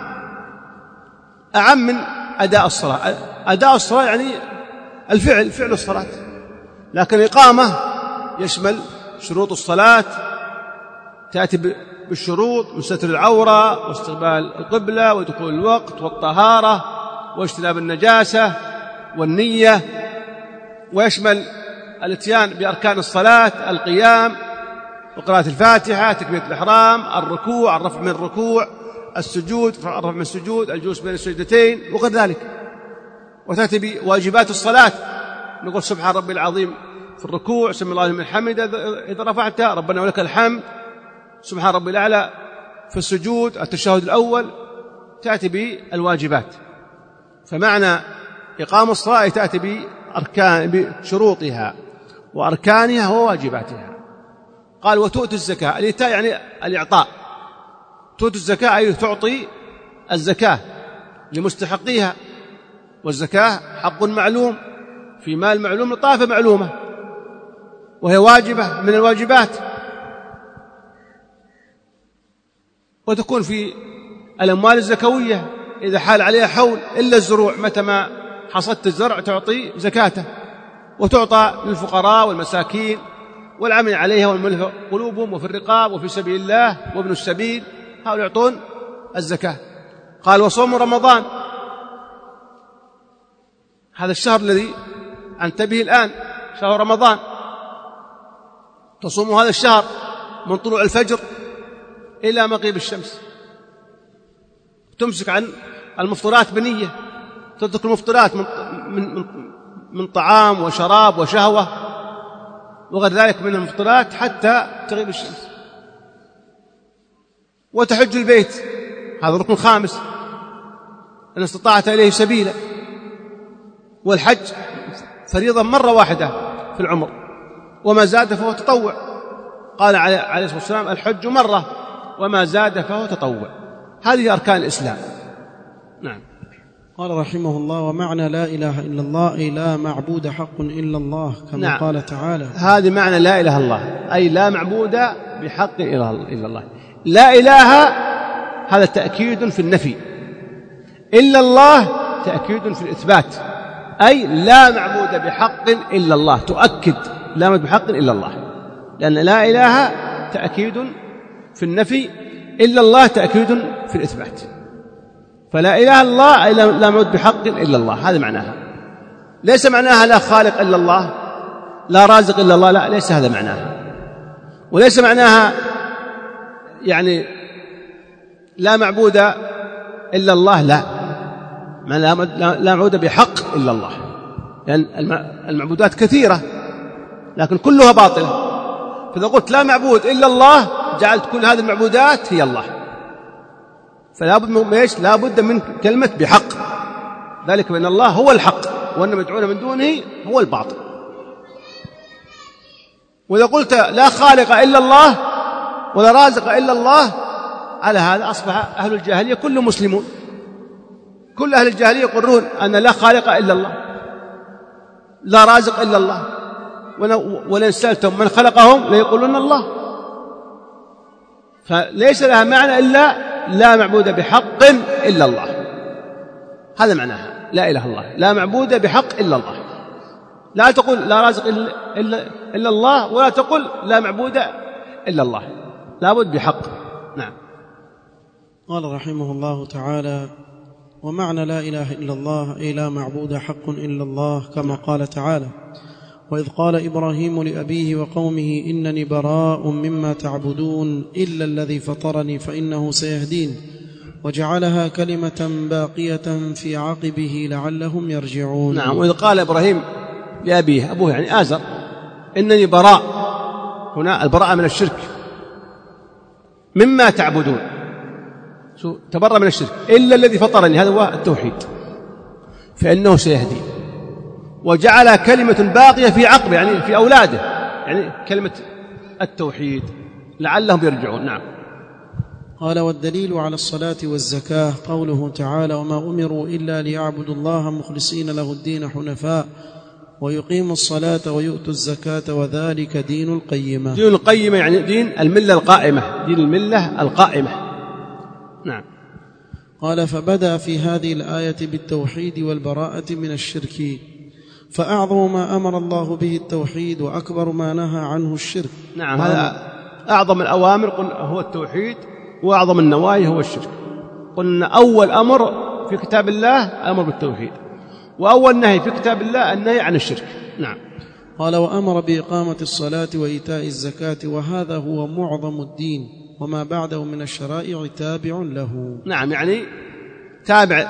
أعم من أداء الصلاة. أداء الصلاة يعني الفعل، فعل الصلاة، لكن الإقامة يشمل شروط الصلاة، تأتي بالشروط من ستر العورة واستقبال القبلة ودخول الوقت والطهارة واجتناب النجاسة والنية، ويشمل الاتيان بأركان الصلاة: القيام وقراءة الفاتحة، تكبيرة الإحرام، الركوع، الرفع من الركوع، السجود، الرفع من السجود، الجلوس بين السجدتين وغير ذلك. وتأتي بواجبات الصلاة، نقول سبحان ربي العظيم في الركوع، سمع الله لمن حمده إذا رفعتها، ربنا ولك الحمد، سبحان ربي الأعلى في السجود، التشهد الأول. تأتي بالواجبات. فمعنى إقام الصلاة تأتي بأركان بشروطها وأركانها وواجباتها. قال وتؤتي الزكاة، الإيتاء يعني الإعطاء، تؤتي الزكاة أي تعطي الزكاة لمستحقيها، والزكاة حق معلوم في مال معلوم لطائفة معلومة، وهي واجبة من الواجبات، وتكون في الأموال الزكوية إذا حال عليها حول، إلا الزروع متى ما حصدت الزرع تعطي زكاته، وتعطى للفقراء والمساكين والعمل عليها والملف قلوبهم وفي الرقاب وفي سبيل الله وابن السبيل، هؤلاء يعطون الزكاة. قال وصوم رمضان، هذا الشهر الذي أنت به الآن شهر رمضان، تصوم هذا الشهر من طلوع الفجر إلى مغيب الشمس، تمسك عن المفطرات بنية، تترك المفطرات من, من, من طعام وشراب وشهوة وغير ذلك من المفطرات حتى تغيب الشمس، وتحج البيت، هذا ركن خامس إن استطاعت إليه سبيلا، والحج فريضة مرة واحدة في العمر، وما زاد فهو تطوع، قال عليه الصلاة والسلام الحج مرة وما زاد فهو تطوع. هذه أركان الإسلام. نعم. قال رحمه الله ومعنى لا إله إلا الله أي لا معبود حق إلا الله كما نعم. قال تعالى هذه معنى لا إله إلا الله، أي لا معبود بحق إلا الله. لا إله هذا تأكيد في النفي، إلا الله تأكيد في الإثبات، أي لا معبود بحق إلا الله، تؤكد لا معبود بحق إلا الله، لأن لا إله تأكيد في النفي، إلا الله تأكيد في الإثبات، فلا إله إلا الله أي لا معبود بحق إلا الله، هذا معناها. ليس معناها لا خالق إلا الله، لا رازق إلا الله، لا، ليس هذا معناها. وليس معناها يعني لا معبود إلا الله، لا، لا معبود بحق إلا الله، لأن المعبودات كثيرة لكن كلها باطلة، فإذا قلت لا معبود إلا الله جعلت كل هذه المعبودات هي الله، فلا بد من ايش؟ لا بد من كلمة بحق، ذلك بأن الله هو الحق وأن مدعون من دونه هو الباطل. وإذا قلت لا خالق إلا الله ولا رازق إلا الله، على هذا أصبح أهل الجاهلية كلهم مسلمون، كل أهل الجاهلية يقرون أن لا خالق إلا الله، لا رازق إلا الله، ولئن سألتم من خلقهم ليقولون الله، فليس لها معنى إلا لا معبود بحق إلا الله، هذا معناها لا إله إلا الله، لا معبود بحق إلا الله، لا تقول لا رازق إلا, إلا, إلا الله، ولا تقول لا معبود إلا الله، لا بد بحق. نعم. قال رحمه الله تعالى ومعنى لا إله إلا الله أي لا معبود حق إلا الله كما قال تعالى وإذ قال إبراهيم لأبيه وقومه إنني براء مما تعبدون إلا الذي فطرني فإنه سيهدين وجعلها كلمة باقية في عقبه لعلهم يرجعون. نعم. وإذ قال إبراهيم لأبيه، أبوه يعني آزر، إنني براء، هنا البراءة من الشرك، مما تعبدون، تبرأ من الشرك، إلا الذي فطرني، هذا هو التوحيد، فإنه سيهدين، وجعل كلمة باقية في عقبه يعني في أولاده، يعني كلمة التوحيد لعلهم يرجعون. نعم. قال والدليل على الصلاة والزكاة قوله تعالى وما أمروا إلا ليعبدوا الله مخلصين له الدين حنفاء ويقيموا الصلاة ويؤتوا الزكاة وذلك دين القيمة. دين القيمة يعني دين الملة القائمة، دين الملة القائمة. نعم. قال فبدأ في هذه الآية بالتوحيد والبراءة من الشرك، فأعظم ما أمر الله به التوحيد وأكبر ما نهى عنه الشرك. نعم. هذا أعظم الأوامر قلنا هو التوحيد، وأعظم النواهي هو الشرك. قلنا أول أمر في كتاب الله أمر بالتوحيد، وأول نهي في كتاب الله النهي عن الشرك. نعم. قال وأمر بإقامة الصلاة وإيتاء الزكاة وهذا هو معظم الدين وما بعده من الشرائع تابع له. نعم، يعني تابع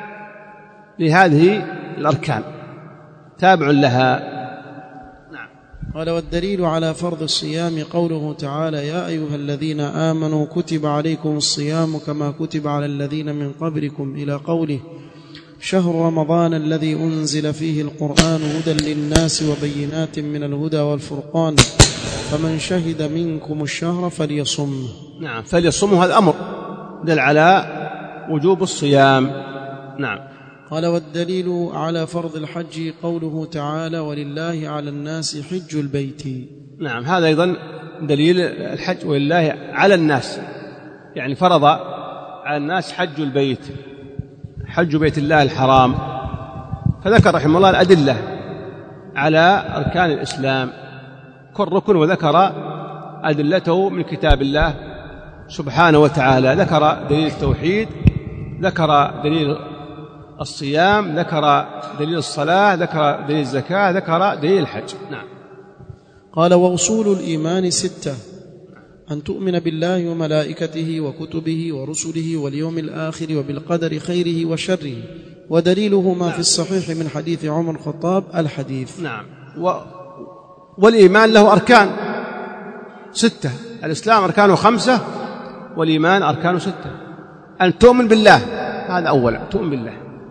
لهذه الأركان، تابع لها. نعم. قال والدليل على فرض الصيام قوله تعالى يا أيها الذين آمنوا كتب عليكم الصيام كما كتب على الذين من قبلكم إلى قوله شهر رمضان الذي أنزل فيه القرآن هدى للناس وبينات من الهدى والفرقان فمن شهد منكم الشهر فليصم. نعم، فليصم، هذا أمر دل على وجوب الصيام. نعم. قال والدليل على فرض الحج قوله تعالى ولله على الناس حج البيت. نعم، هذا أيضا دليل الحج، ولله على الناس يعني فرض على الناس حج البيت، حج بيت الله الحرام. فذكر رحمه الله الأدلة على أركان الإسلام كل ركن، وذكر أدلته من كتاب الله سبحانه وتعالى. ذكر دليل التوحيد، ذكر دليل الصيام، ذكر دليل الصلاة، ذكر دليل الزكاة، ذكر دليل الحج. نعم. قال وأصول الإيمان ستة: أن تؤمن بالله وملائكته وكتبه ورسله واليوم الآخر وبالقدر خيره وشره، ودليله ما في الصحيح من حديث عمر الخطاب الحديث. نعم. و... والإيمان له أركان ستة. الإسلام أركانه خمسة، والإيمان أركانه ستة. أن تؤمن بالله، هذا أولا، تؤمن بالله.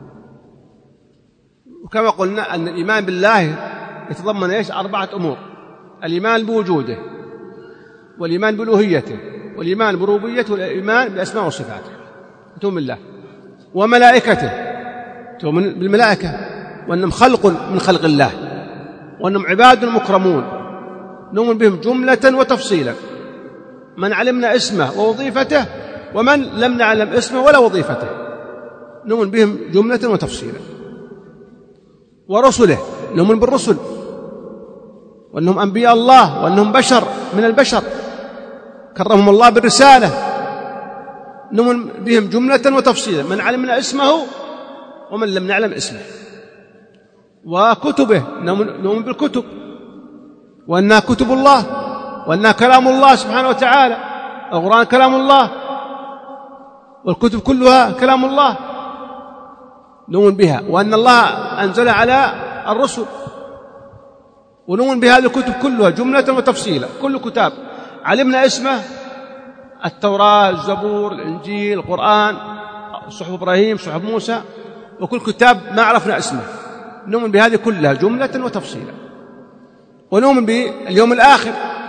وكما قلنا أن الإيمان بالله يتضمن إيش؟ أربعة أمور: الإيمان بوجوده، والإيمان بألوهيته، والإيمان بربوبيته، والإيمان بالأسماء وصفاته. تؤمن بالله. وملائكته، تؤمن بالملائكة وأنهم خلق من خلق الله، وأنهم عباد مكرمون، نؤمن بهم جملة وتفصيلا، من علمنا اسمه ووظيفته ومن لم نعلم اسمه ولا وظيفته، نؤمن بهم جملة وتفصيلا. ورسله، نؤمن بالرسل وأنهم أنبياء الله، وأنهم بشر من البشر كرمهم الله بالرسالة، نؤمن بهم جملة وتفصيلا، من علمنا اسمه ومن لم نعلم اسمه. وكتبه، نؤمن بالكتب وأنها كتب الله، وأنها كلام الله سبحانه وتعالى. القرآن كلام الله، والكتب كلها كلام الله، نؤمن بها. وأن الله أنزل على الرسل، ونؤمن بهذه الكتب كلها جملة وتفصيلا. كل كتاب علمنا اسمه: التوراة، الزبور، الإنجيل، القرآن، صحف إبراهيم، صحف موسى. وكل كتاب ما عرفنا اسمه، نؤمن بهذه كلها جملة وتفصيلا. ونؤمن باليوم الآخر،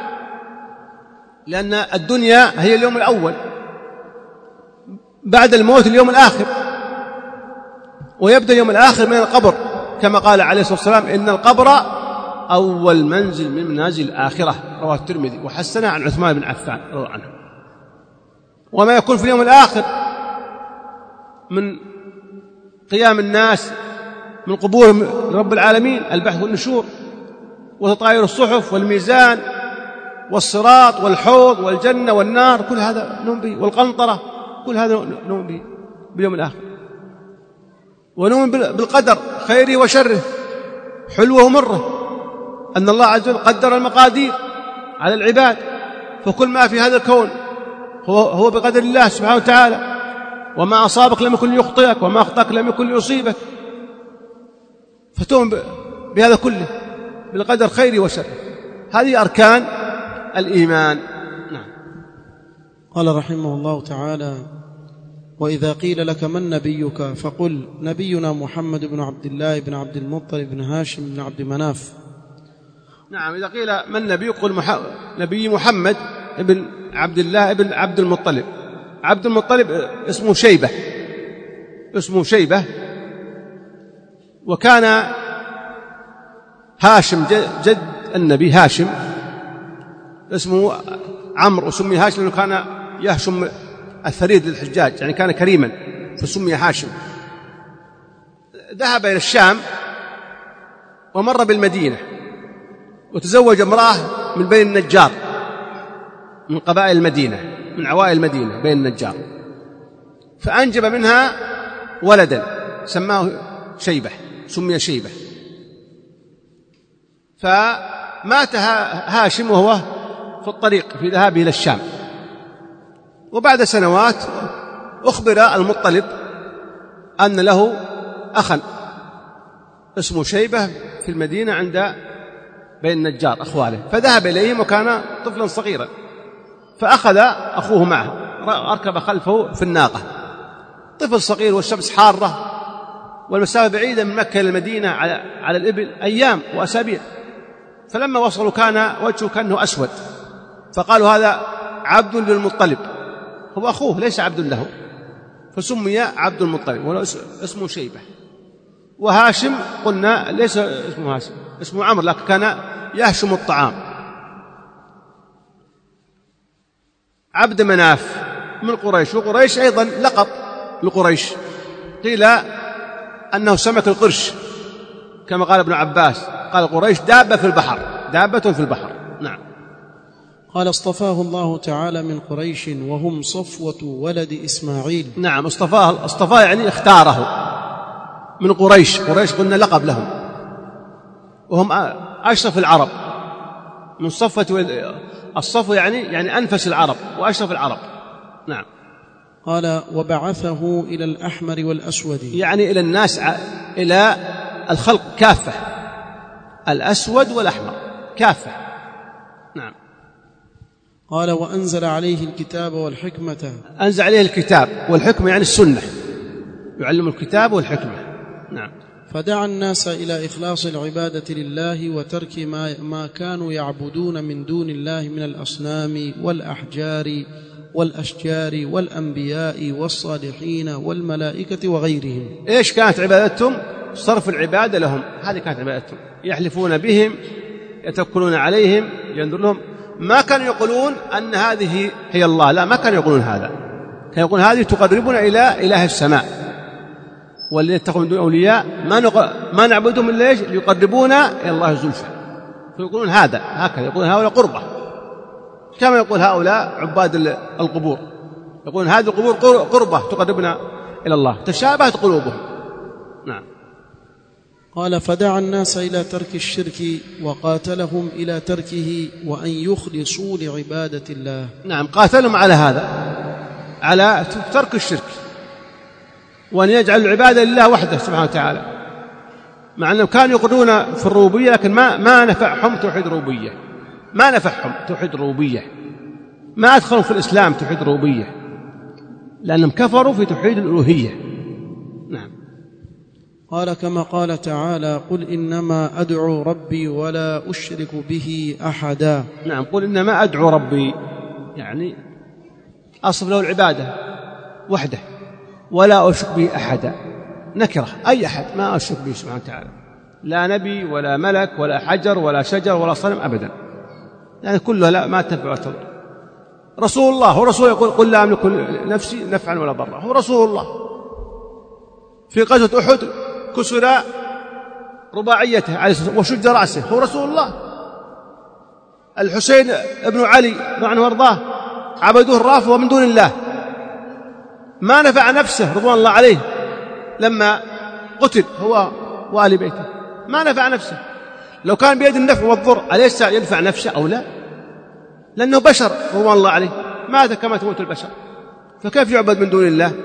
لأن الدنيا هي اليوم الأول، بعد الموت اليوم الآخر، ويبدأ اليوم الآخر من القبر، كما قال عليه الصلاة والسلام: إن القبر أول منزل من منازل الآخرة. رواه الترمذي وحسنه عن عثمان بن عفان رضي الله عنه. وما يكون في اليوم الآخر من قيام الناس من قبورهم لرب العالمين، البحث والنشور، وتطاير الصحف، والميزان، والصراط، والحوض، والجنة والنار، كل هذا نؤمن به. والقنطرة، كل هذا نؤمن به باليوم الآخر. ونؤمن بالقدر خيره وشره، حلوه ومره، أن الله عز وجل قدر المقادير على العباد، فكل ما في هذا الكون هو, هو بقدر الله سبحانه وتعالى. وما أصابك لم يكن ليخطئك، وما أخطأك لم يكن ليصيبك. فتؤمن بهذا كله، بالقدر خيره وشره. هذه أركان الإيمان. نعم. قال رحمه الله تعالى: وإذا قيل لك من نبيك فقل نبينا محمد بن عبد الله بن عبد المطلب بن هاشم بن عبد مناف. نعم. إذا قيل من نبي قل مح... نبي محمد ابن عبد الله ابن عبد المطلب. عبد المطلب اسمه شيبة، اسمه شيبة. وكان هاشم جد النبي هاشم اسمه عمرو، وسمي هاشم لأنه كان يهشم الثريد للحجاج، يعني كان كريما فسمي هاشم. ذهب إلى الشام ومر بالمدينة، وتزوج امرأة من بين النجار، من قبائل المدينة، من عوائل المدينة بين النجار، فأنجب منها ولدا سماه شيبة، سمي شيبة. فمات هاشم وهو في الطريق في ذهابه إلى الشام. وبعد سنوات أخبر المطلب أن له أخا اسمه شيبة في المدينة عند بين النجار أخواله، فذهب إليهم وكان طفلا صغيرا، فأخذ أخوه معه، أركب خلفه في الناقة، طفل صغير والشمس حارة، والمسافة بعيدة من مكة إلى المدينة على, على الإبل أيام وأسابيع. فلما وصلوا كان وجهه كأنه أسود، فقالوا هذا عبد للمطلب، هو أخوه ليس عبد له، فسمي عبد المطلب واسمه شيبة. وهاشم قلنا ليس اسمه هاشم، اسمه عمرو، لكن كان يهشم الطعام. عبد مناف من قريش، وقريش أيضا لقب لقريش، قيل أنه سمك القرش كما قال ابن عباس، قال قريش دابة في البحر، دابة في البحر. نعم. قال اصطفاه الله تعالى من قريش وهم صفوة ولد إسماعيل. نعم، اصطفاه، اصطفاه يعني اختاره من قريش. قريش قلنا لقب لهم، وهم أشرف العرب من صفوة، الصفوة يعني يعني أنفس العرب وأشرف العرب. نعم. قال وبعثه إلى الأحمر والأسود، يعني إلى الناس، إلى الخلق كافة، الأسود والأحمر كافة. نعم. قال وأنزل عليه الكتاب والحكمة. أنزل عليه الكتاب والحكمة يعني السنة، يعلم الكتاب والحكمة. نعم. فدعا الناس إلى إخلاص العبادة لله وترك ما, ما كانوا يعبدون من دون الله من الأصنام والأحجار والأشجار والأنبياء والصالحين والملائكة وغيرهم. إيش كانت عبادتهم؟ صرف العبادة لهم، هذه كانت عبادتهم. يحلفون بهم، يتوكلون عليهم، ينظر لهم. ما كانوا يقولون أن هذه هي الله، لا، ما كانوا يقولون هذا. كانوا يقولون هذه تقربنا إلى إله السماء، والذين اتخذوا من دون أولياء ما, نق... ما نعبدهم إلا إيش؟ ليقربونا إلى الله زلفى. فيقولون هذا، هكذا يقولون هؤلاء قربة، كما يقول هؤلاء عباد القبور، يقولون هذه القبور قربة تقربنا إلى الله، تشابهت قلوبهم. نعم. قال فدعا الناس إلى ترك الشرك وقاتلهم إلى تركه وأن يخلصوا لعبادة الله. نعم، قاتلهم على هذا، على ترك الشرك، وأن يجعل العبادة لله وحده سبحانه وتعالى، مع أنهم كانوا يقولون في الربوبية، لكن ما, ما نفعهم توحيد الربوبية، ما نفعهم توحيد الربوبية، ما أدخلوا في الإسلام توحيد الربوبية، لأنهم كفروا في توحيد الألوهية. نعم. قال كما قال تعالى قل إنما أدعو ربي ولا أشرك به أحدا. نعم، قل إنما أدعو ربي، يعني أصف له العبادة وحده، ولا أشرك به أحدا، نكرة، أي أحد ما أشرك به سبحانه وتعالى، لا نبي ولا ملك ولا حجر ولا شجر ولا صنم أبدا، يعني كلها لا، ما تنفع ولا تضر. رسول الله هو رسول، يقول قل لا أملك نفسي نفعا ولا ضرا، هو رسول الله. في غزوة أحد كسر رباعيته عليه الصلاة والسلام وشج رأسه، هو رسول الله. الحسين ابن علي عنه وارضاه عبدوه الرافضة من دون الله، ما نفع نفسه رضوان الله عليه لما قتل هو وآل بيته، ما نفع نفسه. لو كان بيد النفع والضر أليس ينفع نفسه أو لا؟ لأنه بشر رضوان الله عليه، مات كما تموت البشر، فكيف يعبد من دون الله؟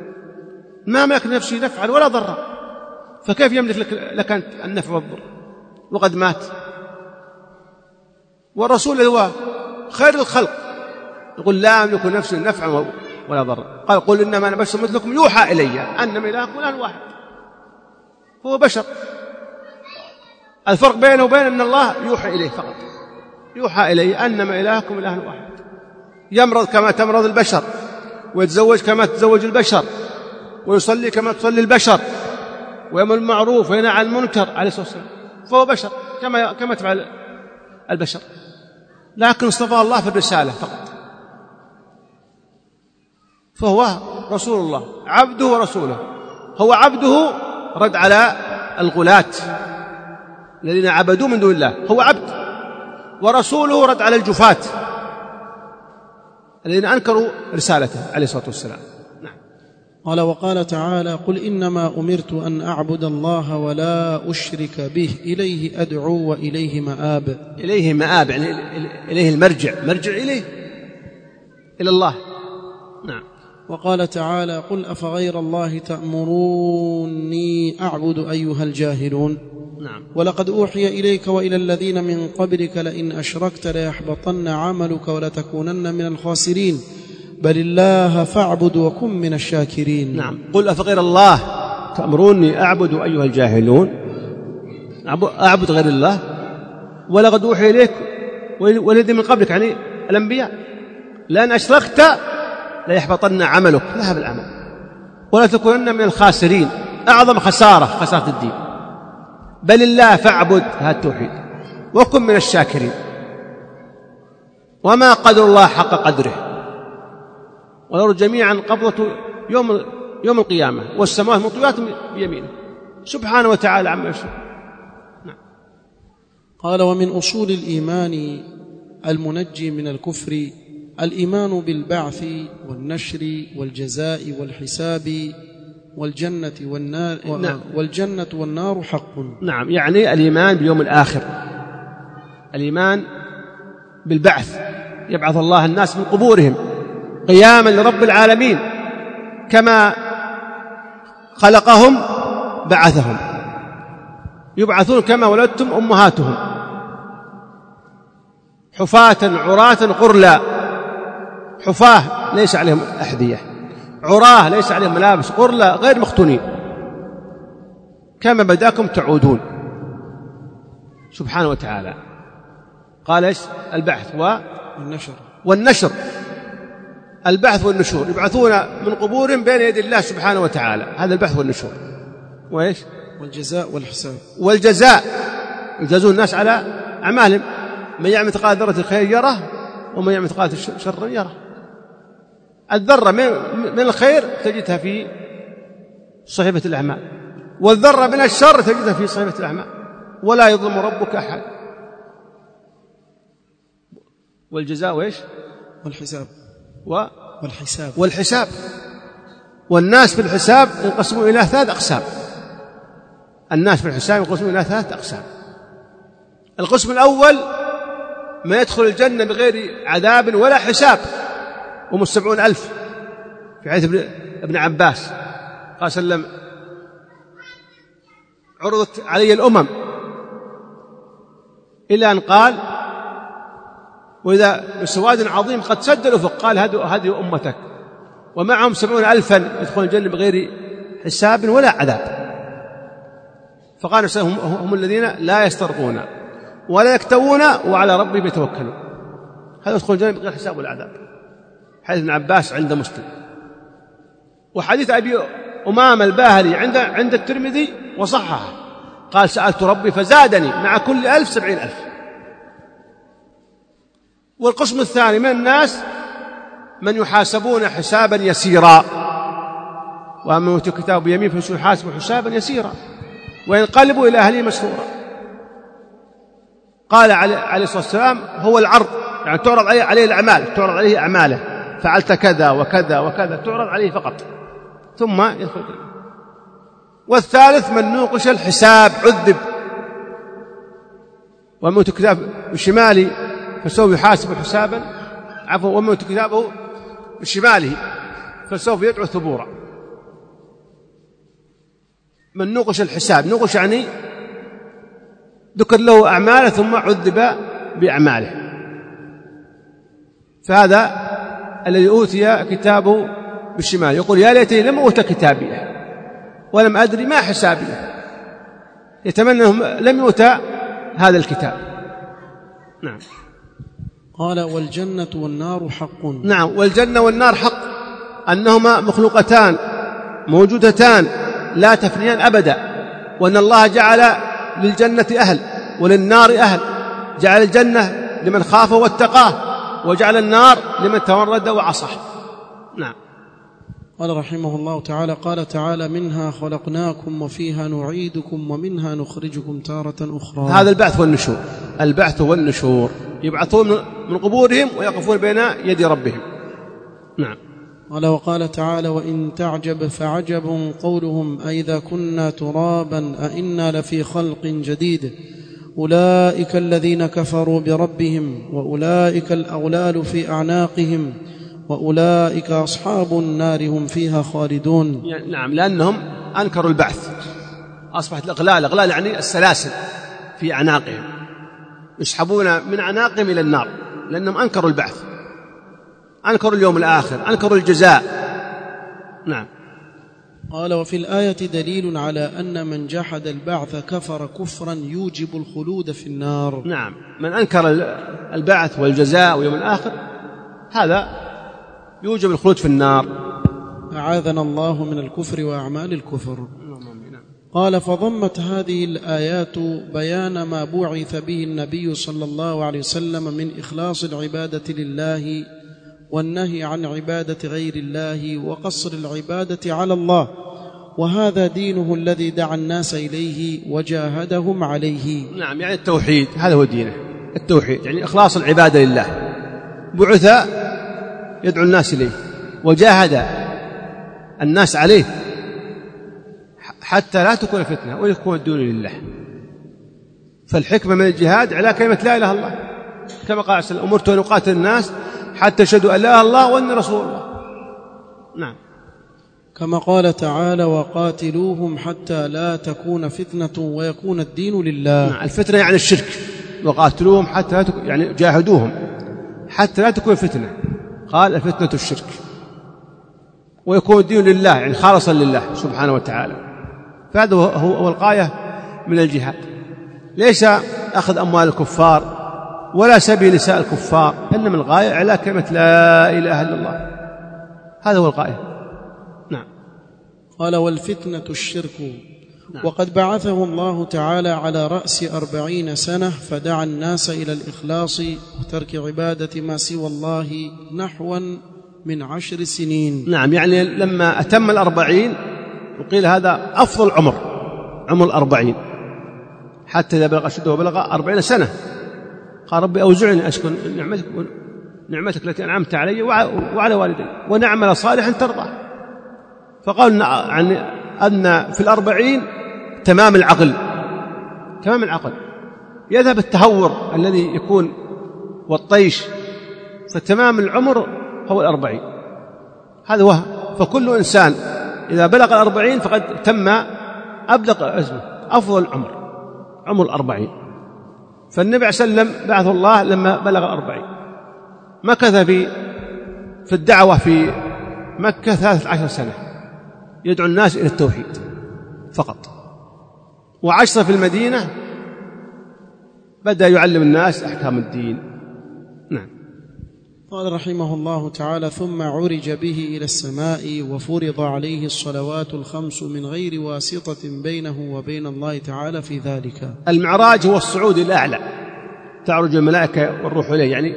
ما ملك نفسه نفعا ولا ضرا، فكيف يملك لك, لك أنت النفع والضر وقد مات؟ والرسول هو خير الخلق يقول لا أملك نفسي نفعا ولا ضرا، قال قل إنما أنا بشر مثلكم يوحى إلي أنما إلهكم إله واحد، هو بشر. الفرق بينه وبين أن الله يوحى إليه فقط، يوحى إليه أنما إلهكم إله واحد. يمرض كما تمرض البشر، ويتزوج كما تتزوج البشر، ويصلي كما تصلي البشر، ويأمر بالمعروف وينهى عن المنكر عليه الصلاة والسلام، فهو بشر كما كما تفعل البشر، لكن اصطفى الله في الرسالة فقط، فهو رسول الله، عبده ورسوله. هو عبده رد على الغلاة الذين عبدوا من دون الله، هو عبد، ورسوله رد على الجفاة الذين أنكروا رسالته عليه الصلاة والسلام. نعم. قال وقال تعالى قل إنما أمرت أن أعبد الله ولا أشرك به إليه أدعو وإليه مآب. إليه مآب يعني إليه المرجع، مرجع إليه إلى الله. نعم. وقال تعالى قل أفغير الله تأمروني أعبد أيها الجاهلون. نعم. ولقد أوحي إليك وإلى الذين من قبلك لئن أشركت ليحبطن عملك ولتكونن من الخاسرين بل الله فاعبد وكن من الشاكرين. نعم. قل أفغير الله تأمروني أعبد أيها الجاهلون، أعبد غير الله؟ ولقد أوحي إليك والذي من قبلك، يعني الأنبياء، لأن أشركت ليحبطن عملك، ذهب العمل، ولا تكونن من الخاسرين. أعظم خسارة خسارة الدين. بل الله فاعبد، هذا التوحيد، وكن من الشاكرين. وما قدر الله حق قدره، والأرض جميعا قبضته يوم يوم القيامة والسماوات مطويات بيمينه سبحانه وتعالى عما يشركون. نعم. قال: ومن أصول الإيمان المنجي من الكفر الإيمان بالبعث والنشر والجزاء والحساب والجنة والنار. نعم. والجنة والنار حق. نعم، يعني الإيمان باليوم الآخر، الإيمان بالبعث، يبعث الله الناس من قبورهم قياما لرب العالمين، كما خلقهم بعثهم، يبعثون كما ولدتم أمهاتهم حفاة عراة غرلا. حفاة ليس عليهم أحذية، عراه ليس عليهم ملابس، غرلا غير مختونين، كما بداكم تعودون سبحانه وتعالى. قال إيش؟ البعث والنشر. والنشر البعث والنشور، يبعثون من قبورهم بين يدي الله سبحانه وتعالى، هذا البعث والنشور. وإيش؟ والجزاء والحساب. والجزاء، يجازون الناس على أعمالهم، من يعمل مثقال ذرة خير يره ومن يعمل مثقال شر يره. الذرة من الخير تجدها في صحيفة الأعمال، والذرة من الشر تجدها في صحيفة الأعمال، ولا يظلم ربك أحد. والجزاء وإيش؟ والحساب. و... والحساب. والحساب. والناس في الحساب ينقسمون إلى ثلاث أقسام. الناس في الحساب ينقسمون إلى ثلاث أقسام. القسم الأول ما يدخل الجنة بغير عذاب ولا حساب، هم السبعون ألف، في حديث ابن عباس قال صلى الله عليه وسلم: عرضت علي الأمم إلى أن قال: وإذا بسواد عظيم قد سد الأفق، قال: هذه أمتك، ومعهم سبعون ألفا يدخلون الجنة بغير حساب ولا عذاب. فقال هم, هم الذين لا يسترقون ولا يكتوون وعلى ربهم يتوكلون، هذا يدخل الجنة بغير حساب ولا عذاب. حديث ابن عباس عند مسلم. وحديث أبي أمامة الباهلي عند عند الترمذي وصححه، قال: سألت ربي فزادني مع كل ألف سبعين ألف. والقسم الثاني من الناس من يحاسبون حسابا يسيرا، ومن أوتي الكتاب بيمينه فسيحاسب حسابا يسيرا وينقلبوا إلى أهله مسرورا. قال عليه الصلاة والسلام: هو العرض، يعني تعرض عليه الأعمال، تعرض عليه أعماله، فعلت كذا وكذا وكذا، تعرض عليه فقط ثم يدخل. والثالث من نوقش الحساب عذب، ومن أوتي الكتاب بشماله فسوف يحاسب حسابا عفوا ومن أوتي كتابه بشماله فسوف يدعو ثبورا. من نوقش الحساب، نوقش يعني ذكر له أعماله ثم عذب بأعماله. فهذا الذي أوتي كتابه بالشمال يقول: يا ليتني لم أوت كتابي ولم أدري ما حسابي، يتمنى لم يؤت هذا الكتاب. نعم. قال: والجنة والنار حق. نعم، والجنة والنار حق، أنهما مخلوقتان موجودتان لا تفنيان أبدا، وأن الله جعل للجنة أهل وللنار أهل، جعل الجنة لمن خاف واتقاه، وجعل النار لمن تمرد وعصى. نعم. قال رحمه الله تعالى: قال تعالى: منها خلقناكم وفيها نعيدكم ومنها نخرجكم تارة أخرى. هذا البعث والنشور، البعث والنشور، يبعثون من قبورهم ويقفون بين يدي ربهم. نعم. قال: وقال تعالى: وإن تعجب فعجب قولهم أئذا كنا ترابا أئنا لفي خلق جديد أولئك الذين كفروا بربهم وأولئك الأغلال في أعناقهم وأولئك أصحاب النار هم فيها خالدون. نعم، لأنهم أنكروا البعث، أصبحت الأغلال، الأغلال يعني السلاسل في أعناقهم، يسحبون من أعناقهم إلى النار، لأنهم أنكروا البعث، أنكروا اليوم الآخر، أنكروا الجزاء. نعم. قال: وفي الآية دليل على أن من جحد البعث كفر كفرا يوجب الخلود في النار. نعم، من أنكر البعث والجزاء ويوم الآخر هذا يوجب الخلود في النار. أعاذنا الله من الكفر وأعمال الكفر. قال: فضمت هذه الآيات بيان ما بعث به النبي صلى الله عليه وسلم من إخلاص العبادة لله والنهي عن عبادة غير الله وقصر العبادة على الله، وهذا دينه الذي دعا الناس إليه وجاهدهم عليه. نعم، يعني التوحيد، هذا هو دينه، التوحيد يعني إخلاص العبادة لله. بعث يدعو الناس إليه وجاهد الناس عليه حتى لا تكون فتنة ويكون الدين لله. فالحكمة من الجهاد على كلمة لا إله إلا الله، كما قال عليه السلام: أمرت أن أقاتل الناس حتى يشهدوا أن لا إله إلا الله وأن رسول الله. نعم، كما قال تعالى: وقاتلوهم حتى لا تكون فتنة ويكون الدين لله. نعم، الفتنة يعني الشرك، وقاتلوهم حتى لا تكون، يعني جاهدوهم حتى لا تكون فتنة. قال: الفتنة الشرك ويكون الدين لله، يعني خالصا لله سبحانه وتعالى. فهذا هو الغاية من الجهاد، ليس أخذ أموال الكفار ولا سبي نساء الكفار، إنما الغاية على كلمة لا إله إلا الله، هذا هو الغاية. نعم. قال: والفتنة الشرك. نعم. وقد بعثه الله تعالى على رأس أربعين سنة فدعا الناس إلى الإخلاص وترك عبادة ما سوى الله نحوا من عشر سنين. نعم، يعني لما أتم الأربعين وقيل هذا أفضل عمر، عمر الأربعين، حتى إذا بلغ أشده وبلغ أربعين سنة قال: ربي أوزعني أشكر نعمتك, نعمتك التي أنعمت علي وعلى والدي ونعمل صالحا ترضى. فقال عن أن في الأربعين تمام العقل، تمام العقل، يذهب التهور الذي يكون والطيش، فتمام العمر هو الأربعين، هذا وهم. فكل إنسان إذا بلغ الأربعين فقد تم أبلغ اسمه أفضل العمر، عمر الأربعين. فالنبي عليه وسلم بعثه الله لما بلغ الأربعين، مكث في في الدعوة في مكة ثلاثة عشر سنة يدعو الناس إلى التوحيد فقط، وعشرة في المدينة بدأ يعلم الناس أحكام الدين. نعم. قال رحمه الله تعالى: ثم عرج به إلى السماء وفرض عليه الصلوات الخمس من غير واسطة بينه وبين الله تعالى في ذلك. المعراج هو الصعود إلى الأعلى، تعرج الملائكة والروح إليه، يعني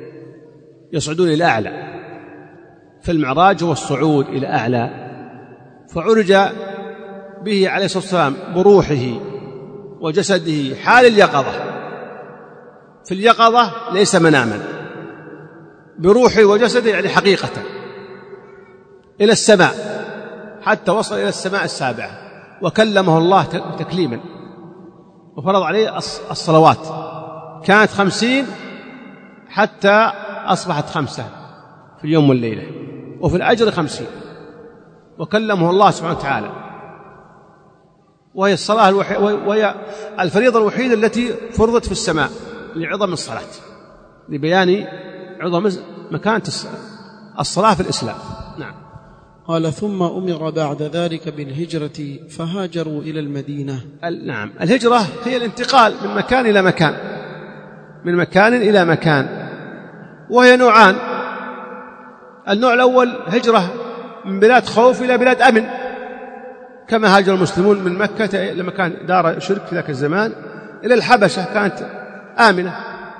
يصعدون إلى الأعلى، فالمعراج هو الصعود إلى أعلى. فعرج به عليه الصلاة والسلام بروحه وجسده حال اليقظة، في اليقظة ليس مناما، بروحه وجسده يعني حقيقة، إلى السماء حتى وصل إلى السماء السابعة، وكلمه الله تكليما، وفرض عليه الصلوات، كانت خمسين حتى أصبحت خمسة في اليوم والليلة، وفي الأجر خمسين، وكلمه الله سبحانه وتعالى. وهي الصلاة الوحي... وهي الفريضة الوحيدة التي فرضت في السماء لعظم الصلاة، لبيان عظم مكانة الصلاة في الإسلام. نعم. قال: ثم أمر بعد ذلك بالهجرة فهاجروا إلى المدينة. نعم، الهجرة هي الانتقال من مكان إلى مكان، من مكان إلى مكان، وهي نوعان. النوع الأول هجرة من بلاد خوف إلى بلاد أمن، كما هاجر المسلمون من مكة لما كان دار شرك في ذاك الزمان إلى الحبشة كانت آمنة.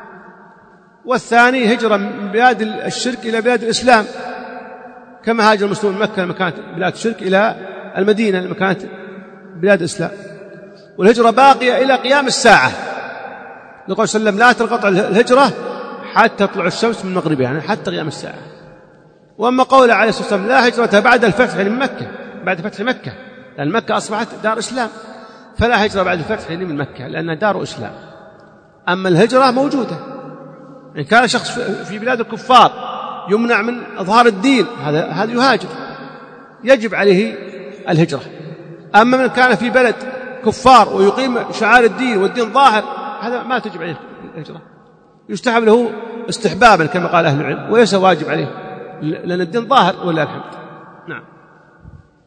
والثاني هجرة من بلاد الشرك إلى بلاد الإسلام، كما هاجر المسلمون من مكة لما كانت بلاد الشرك إلى المدينة لما كانت بلاد الإسلام. والهجرة باقية إلى قيام الساعة، نقول صلى الله عليه وسلم: لا تنقطع الهجرة حتى تطلع الشمس من مغربها، يعني حتى قيام الساعة. وأما قوله عليه الصلاة والسلام: لا هجرة بعد الفتح، يعني من مكة، بعد فتح مكة، لأن مكة أصبحت دار إسلام، فلا هجرة بعد الفتح يعني من مكة لأنها دار إسلام. أما الهجرة موجودة، إن كان شخص في بلاد الكفار يمنع من إظهار الدين، هذا هذا يهاجر، يجب عليه الهجرة. أما من كان في بلد كفار ويقيم شعائر الدين والدين ظاهر، هذا ما تجب عليه الهجرة، يستحب له استحبابا كما قال أهل العلم، وليس واجب عليه لأن الدين ظاهر ولا الحمد. نعم.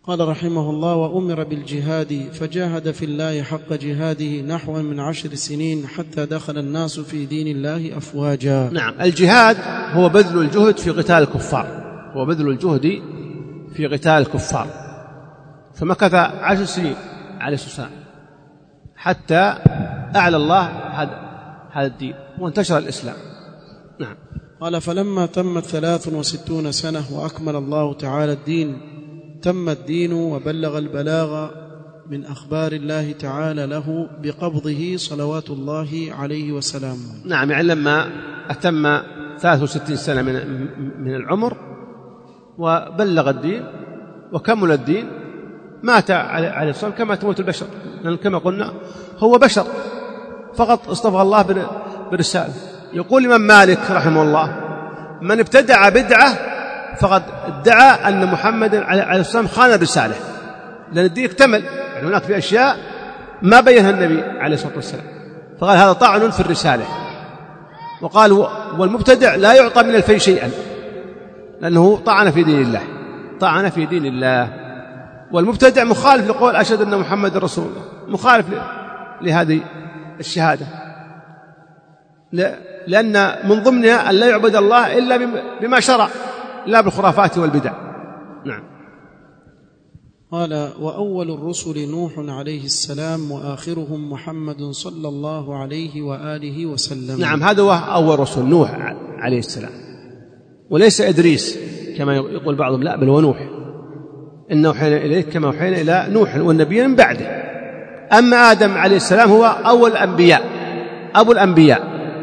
قال رحمه الله: وأمر بالجهاد فجاهد في الله حق جهاده نحو من عشر سنين حتى دخل الناس في دين الله أفواجا. نعم، الجهاد هو بذل الجهد في قتال الكفار، هو بذل الجهد في قتال الكفار. فمكث عشر سنين عليه الصلاة والسلام حتى أعلى الله هذا هذا الدين وانتشر الإسلام. نعم. قال: فلما تمت ثلاث وستون سنة وأكمل الله تعالى الدين تم الدين وبلغ البلاغ من أخبار الله تعالى له بقبضه صلوات الله عليه وسلامه. نعم، يعني لما أتم ثلاث وستين سنة من من العمر وبلغ الدين وكمل الدين مات عليه الصلاة كما تموت البشر، لأن كما قلنا هو بشر فقط اصطفى الله برسالة. يقول الإمام مالك رحمه الله: من ابتدع بدعة فقد ادعى أن محمد عليه الصلاة خان الرسالة، لأن الدين اكتمل. يعني هناك في أشياء ما بينها النبي عليه الصلاة والسلام، فقال هذا طعن في الرسالة. وقال: والمبتدع لا يعطى من الفي شيئا، لأنه طعن في دين الله، طعن في دين الله. والمبتدع مخالف لقول أشهد أن محمد رسول الله، مخالف لهذه الشهادة، لأن من ضمنها أن لا يعبد الله إلا بما شرع، لا بالخرافات والبدع. نعم. قال: وأول الرسل نوح عليه السلام وآخرهم محمد صلى الله عليه وآله وسلم. نعم، هذا هو أول رسول، نوح عليه السلام، وليس إدريس كما يقول بعضهم، لا بل هو نوح. إنه أوحينا إليك كما أوحينا إلى نوح والنبيين من بعده. أما آدم عليه السلام هو أول الأنبياء، أبو الأنبياء.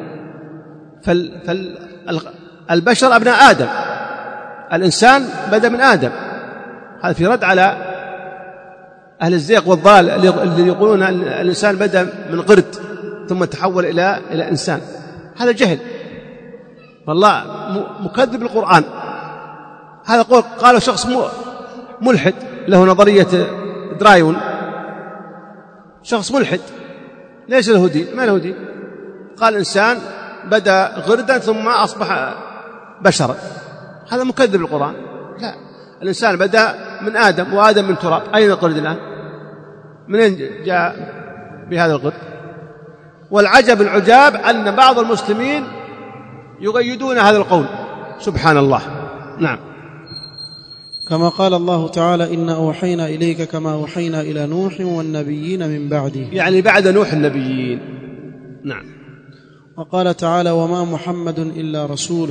فالبشر أبناء آدم، الإنسان بدأ من آدم. هذا في رد على أهل الزيغ والضال اللي يقولون الإنسان بدأ من قرد ثم تحول إلى إلى إنسان. هذا جهل، والله مكذب القرآن. هذا قول قاله شخص ملحد له نظرية درايون، شخص ملحد ليس له دين، ما له دين. قال الإنسان بدأ غردا ثم أصبح بشرا، هذا مكذب القرآن. لا، الإنسان بدأ من آدم وآدم من تراب. أين القرد الآن؟ منين جاء بهذا القرد؟ والعجب العجاب أن بعض المسلمين يغيدون هذا القول، سبحان الله. نعم. كما قال الله تعالى: إنا أوحينا إليك كما أوحينا إلى نوح والنبيين من بعده، يعني بعد نوح النبيين. نعم. وقال تعالى: وما محمد إلا رسول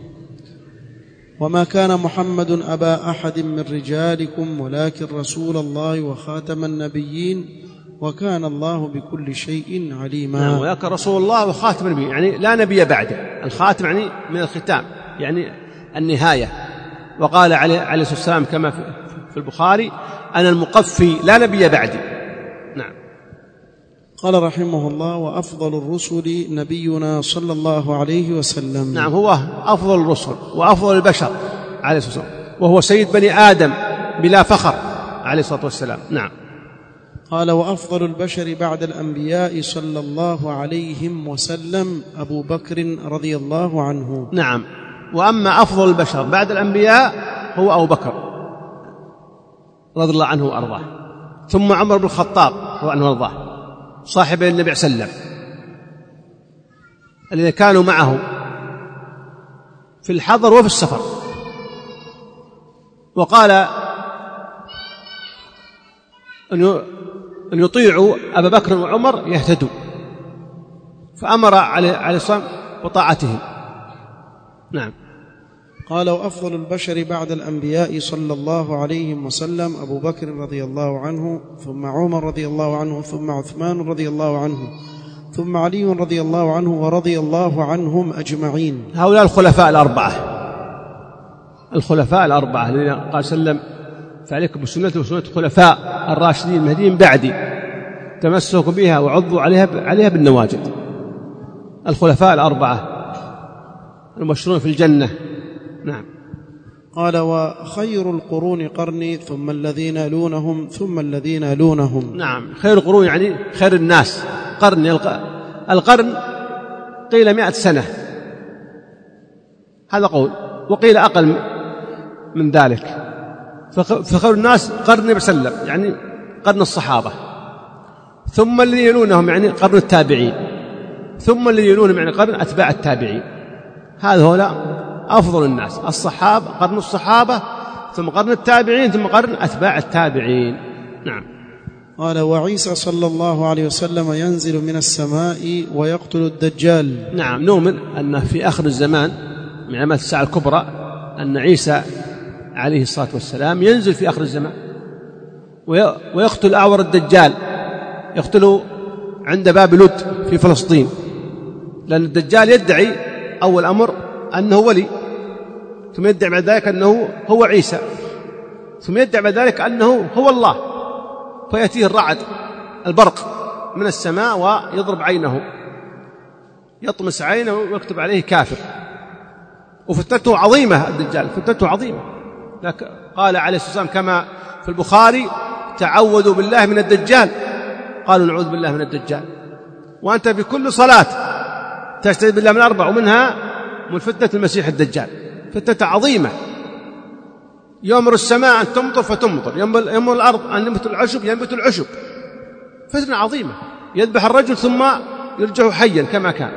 وما كان محمد أبا أحد من رجالكم ولكن رسول الله وخاتم النبيين وكان الله بكل شيء عليما. نعم، ولكن رسول الله وخاتم النبيين، يعني لا نبي بعده. الخاتم يعني من الختام، يعني النهاية. وقال عليه الصلاة والسلام كما في البخاري: أنا المقفي لا نبي بعدي. نعم. قال رحمه الله: وأفضل الرسل نبينا صلى الله عليه وسلم. نعم، هو أفضل الرسل وأفضل البشر عليه الصلاة والسلام، وهو سيد بني آدم بلا فخر عليه الصلاة والسلام. نعم. قال: وأفضل البشر بعد الأنبياء صلى الله عليهم وسلم أبو بكر رضي الله عنه. نعم. وأما أفضل البشر بعد الأنبياء هو أبو بكر رضي الله عنه وأرضاه، ثم عمر بن الخطاب رضي الله عنه وأرضاه، صاحب النبي صلى الله عليه وسلم الذين كانوا معه في الحضر وفي السفر. وقال أن يطيعوا أبا بكر وعمر يهتدوا، فأمر عليه الصلاة بطاعتهم. نعم. قال: وأفضل البشر بعد الأنبياء صلى الله عليه وسلم أبو بكر رضي الله عنه، ثم عمر رضي الله عنه، ثم عثمان رضي الله عنه، ثم علي رضي الله عنه، ورضي الله عنهم أجمعين. هؤلاء الخلفاء الأربعة، الخلفاء الأربعة الذين قال سلم: فعليكم بسنتي وسنة الخلفاء الراشدين المهديين بعدي، تمسكوا بها وعضوا عليها عليها بالنواجذ. الخلفاء الأربعة المبشرون في الجنة. نعم. قال: وخير القرون قرني ثم الذين يلونهم ثم الذين يلونهم. نعم، خير القرون يعني خير الناس. قرن القرن قيل مئة سنة، هذا قول، وقيل أقل من ذلك. فخير الناس قرن النبي صلى الله عليه وسلم يعني قرن الصحابة، ثم الذين يلونهم يعني قرن التابعين، ثم الذين يلونهم يعني قرن أتباع التابعين. هذا هؤلاء أفضل الناس، الصحابة قرن الصحابة، ثم قرن التابعين، ثم قرن أتباع التابعين. نعم. قال: وعيسى صلى الله عليه وسلم ينزل من السماء ويقتل الدجال. نعم، نؤمن أنه في آخر الزمان من علامات الساعة الكبرى أن عيسى عليه الصلاة والسلام ينزل في آخر الزمان ويقتل أعور الدجال، يقتله عند باب لد في فلسطين، لأن الدجال يدعي أول أمر أنه ولي، ثم يدعي بعد ذلك أنه هو عيسى، ثم يدعي بعد ذلك أنه هو الله، فيأتيه الرعد البرق من السماء ويضرب عينه، يطمس عينه ويكتب عليه كافر. وفتنته عظيمة، الدجال فتنته عظيمة. لكن قال عليه الصلاة والسلام كما في البخاري: تعوذوا بالله من الدجال. قالوا: نعوذ بالله من الدجال. وأنت في كل صلاة تستعيذ بالله من أربع، ومنها من فتنة المسيح الدجال، فتنة عظيمة. يؤمر السماء أن تمطر فتمطر، يؤمر الأرض أن ينبت العشب ينبت العشب، فتنة عظيمة. يذبح الرجل ثم يرجع حيا كما كان،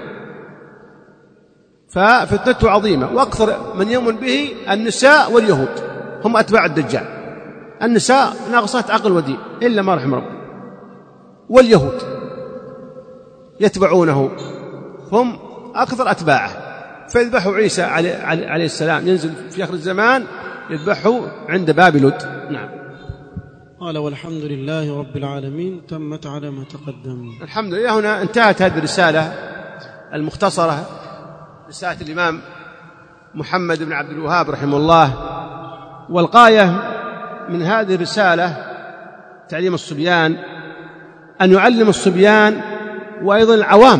ففتنته عظيمة. وأكثر من يؤمن به النساء واليهود، هم أتباع الدجال. النساء ناقصات عقل ودين إلا ما رحم ربي، واليهود يتبعونه، هم أكثر أتباعه. فيذبحوا عيسى عليه, عليه السلام، ينزل في آخر الزمان يذبحوا عند باب لد. نعم. قال: والحمد لله رب العالمين. تمت على ما تقدم. الحمد لله. هنا انتهت هذه الرسالة المختصرة، رسالة الإمام محمد بن عبد الوهاب رحمه الله. والغاية من هذه الرسالة تعليم الصبيان، أن يعلم الصبيان وأيضا العوام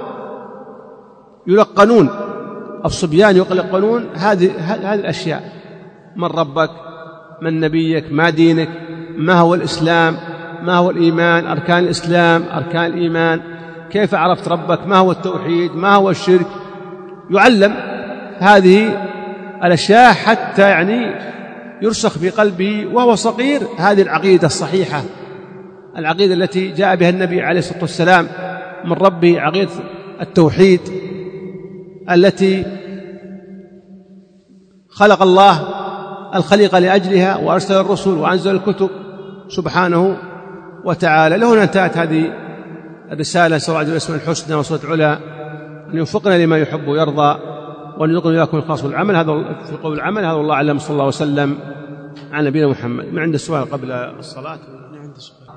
يلقنون، الصبيان يلقنون هذه هذه الأشياء: من ربك، من نبيك، ما دينك، ما هو الإسلام، ما هو الإيمان، أركان الإسلام، أركان الإيمان، كيف عرفت ربك، ما هو التوحيد، ما هو الشرك. يعلم هذه الأشياء حتى يعني يرسخ في قلبه وهو صغير هذه العقيدة الصحيحة، العقيدة التي جاء بها النبي عليه الصلاة والسلام من ربه، عقيدة التوحيد التي خلق الله الخليقة لأجلها وأرسل الرسل وأنزل الكتب سبحانه وتعالى. لهنا انتهت هذه الرسالة. نسأل الله باسم الحسنى وصفة العلى أن يوفقنا لما يحب ويرضى، وأن يرزقنا إياكم الخاص والعمل. هذا في قول العمل. هذا والله أعلم. صلى الله وسلم على نبينا محمد. ما عند سؤال قبل الصلاة؟ عندي سؤال.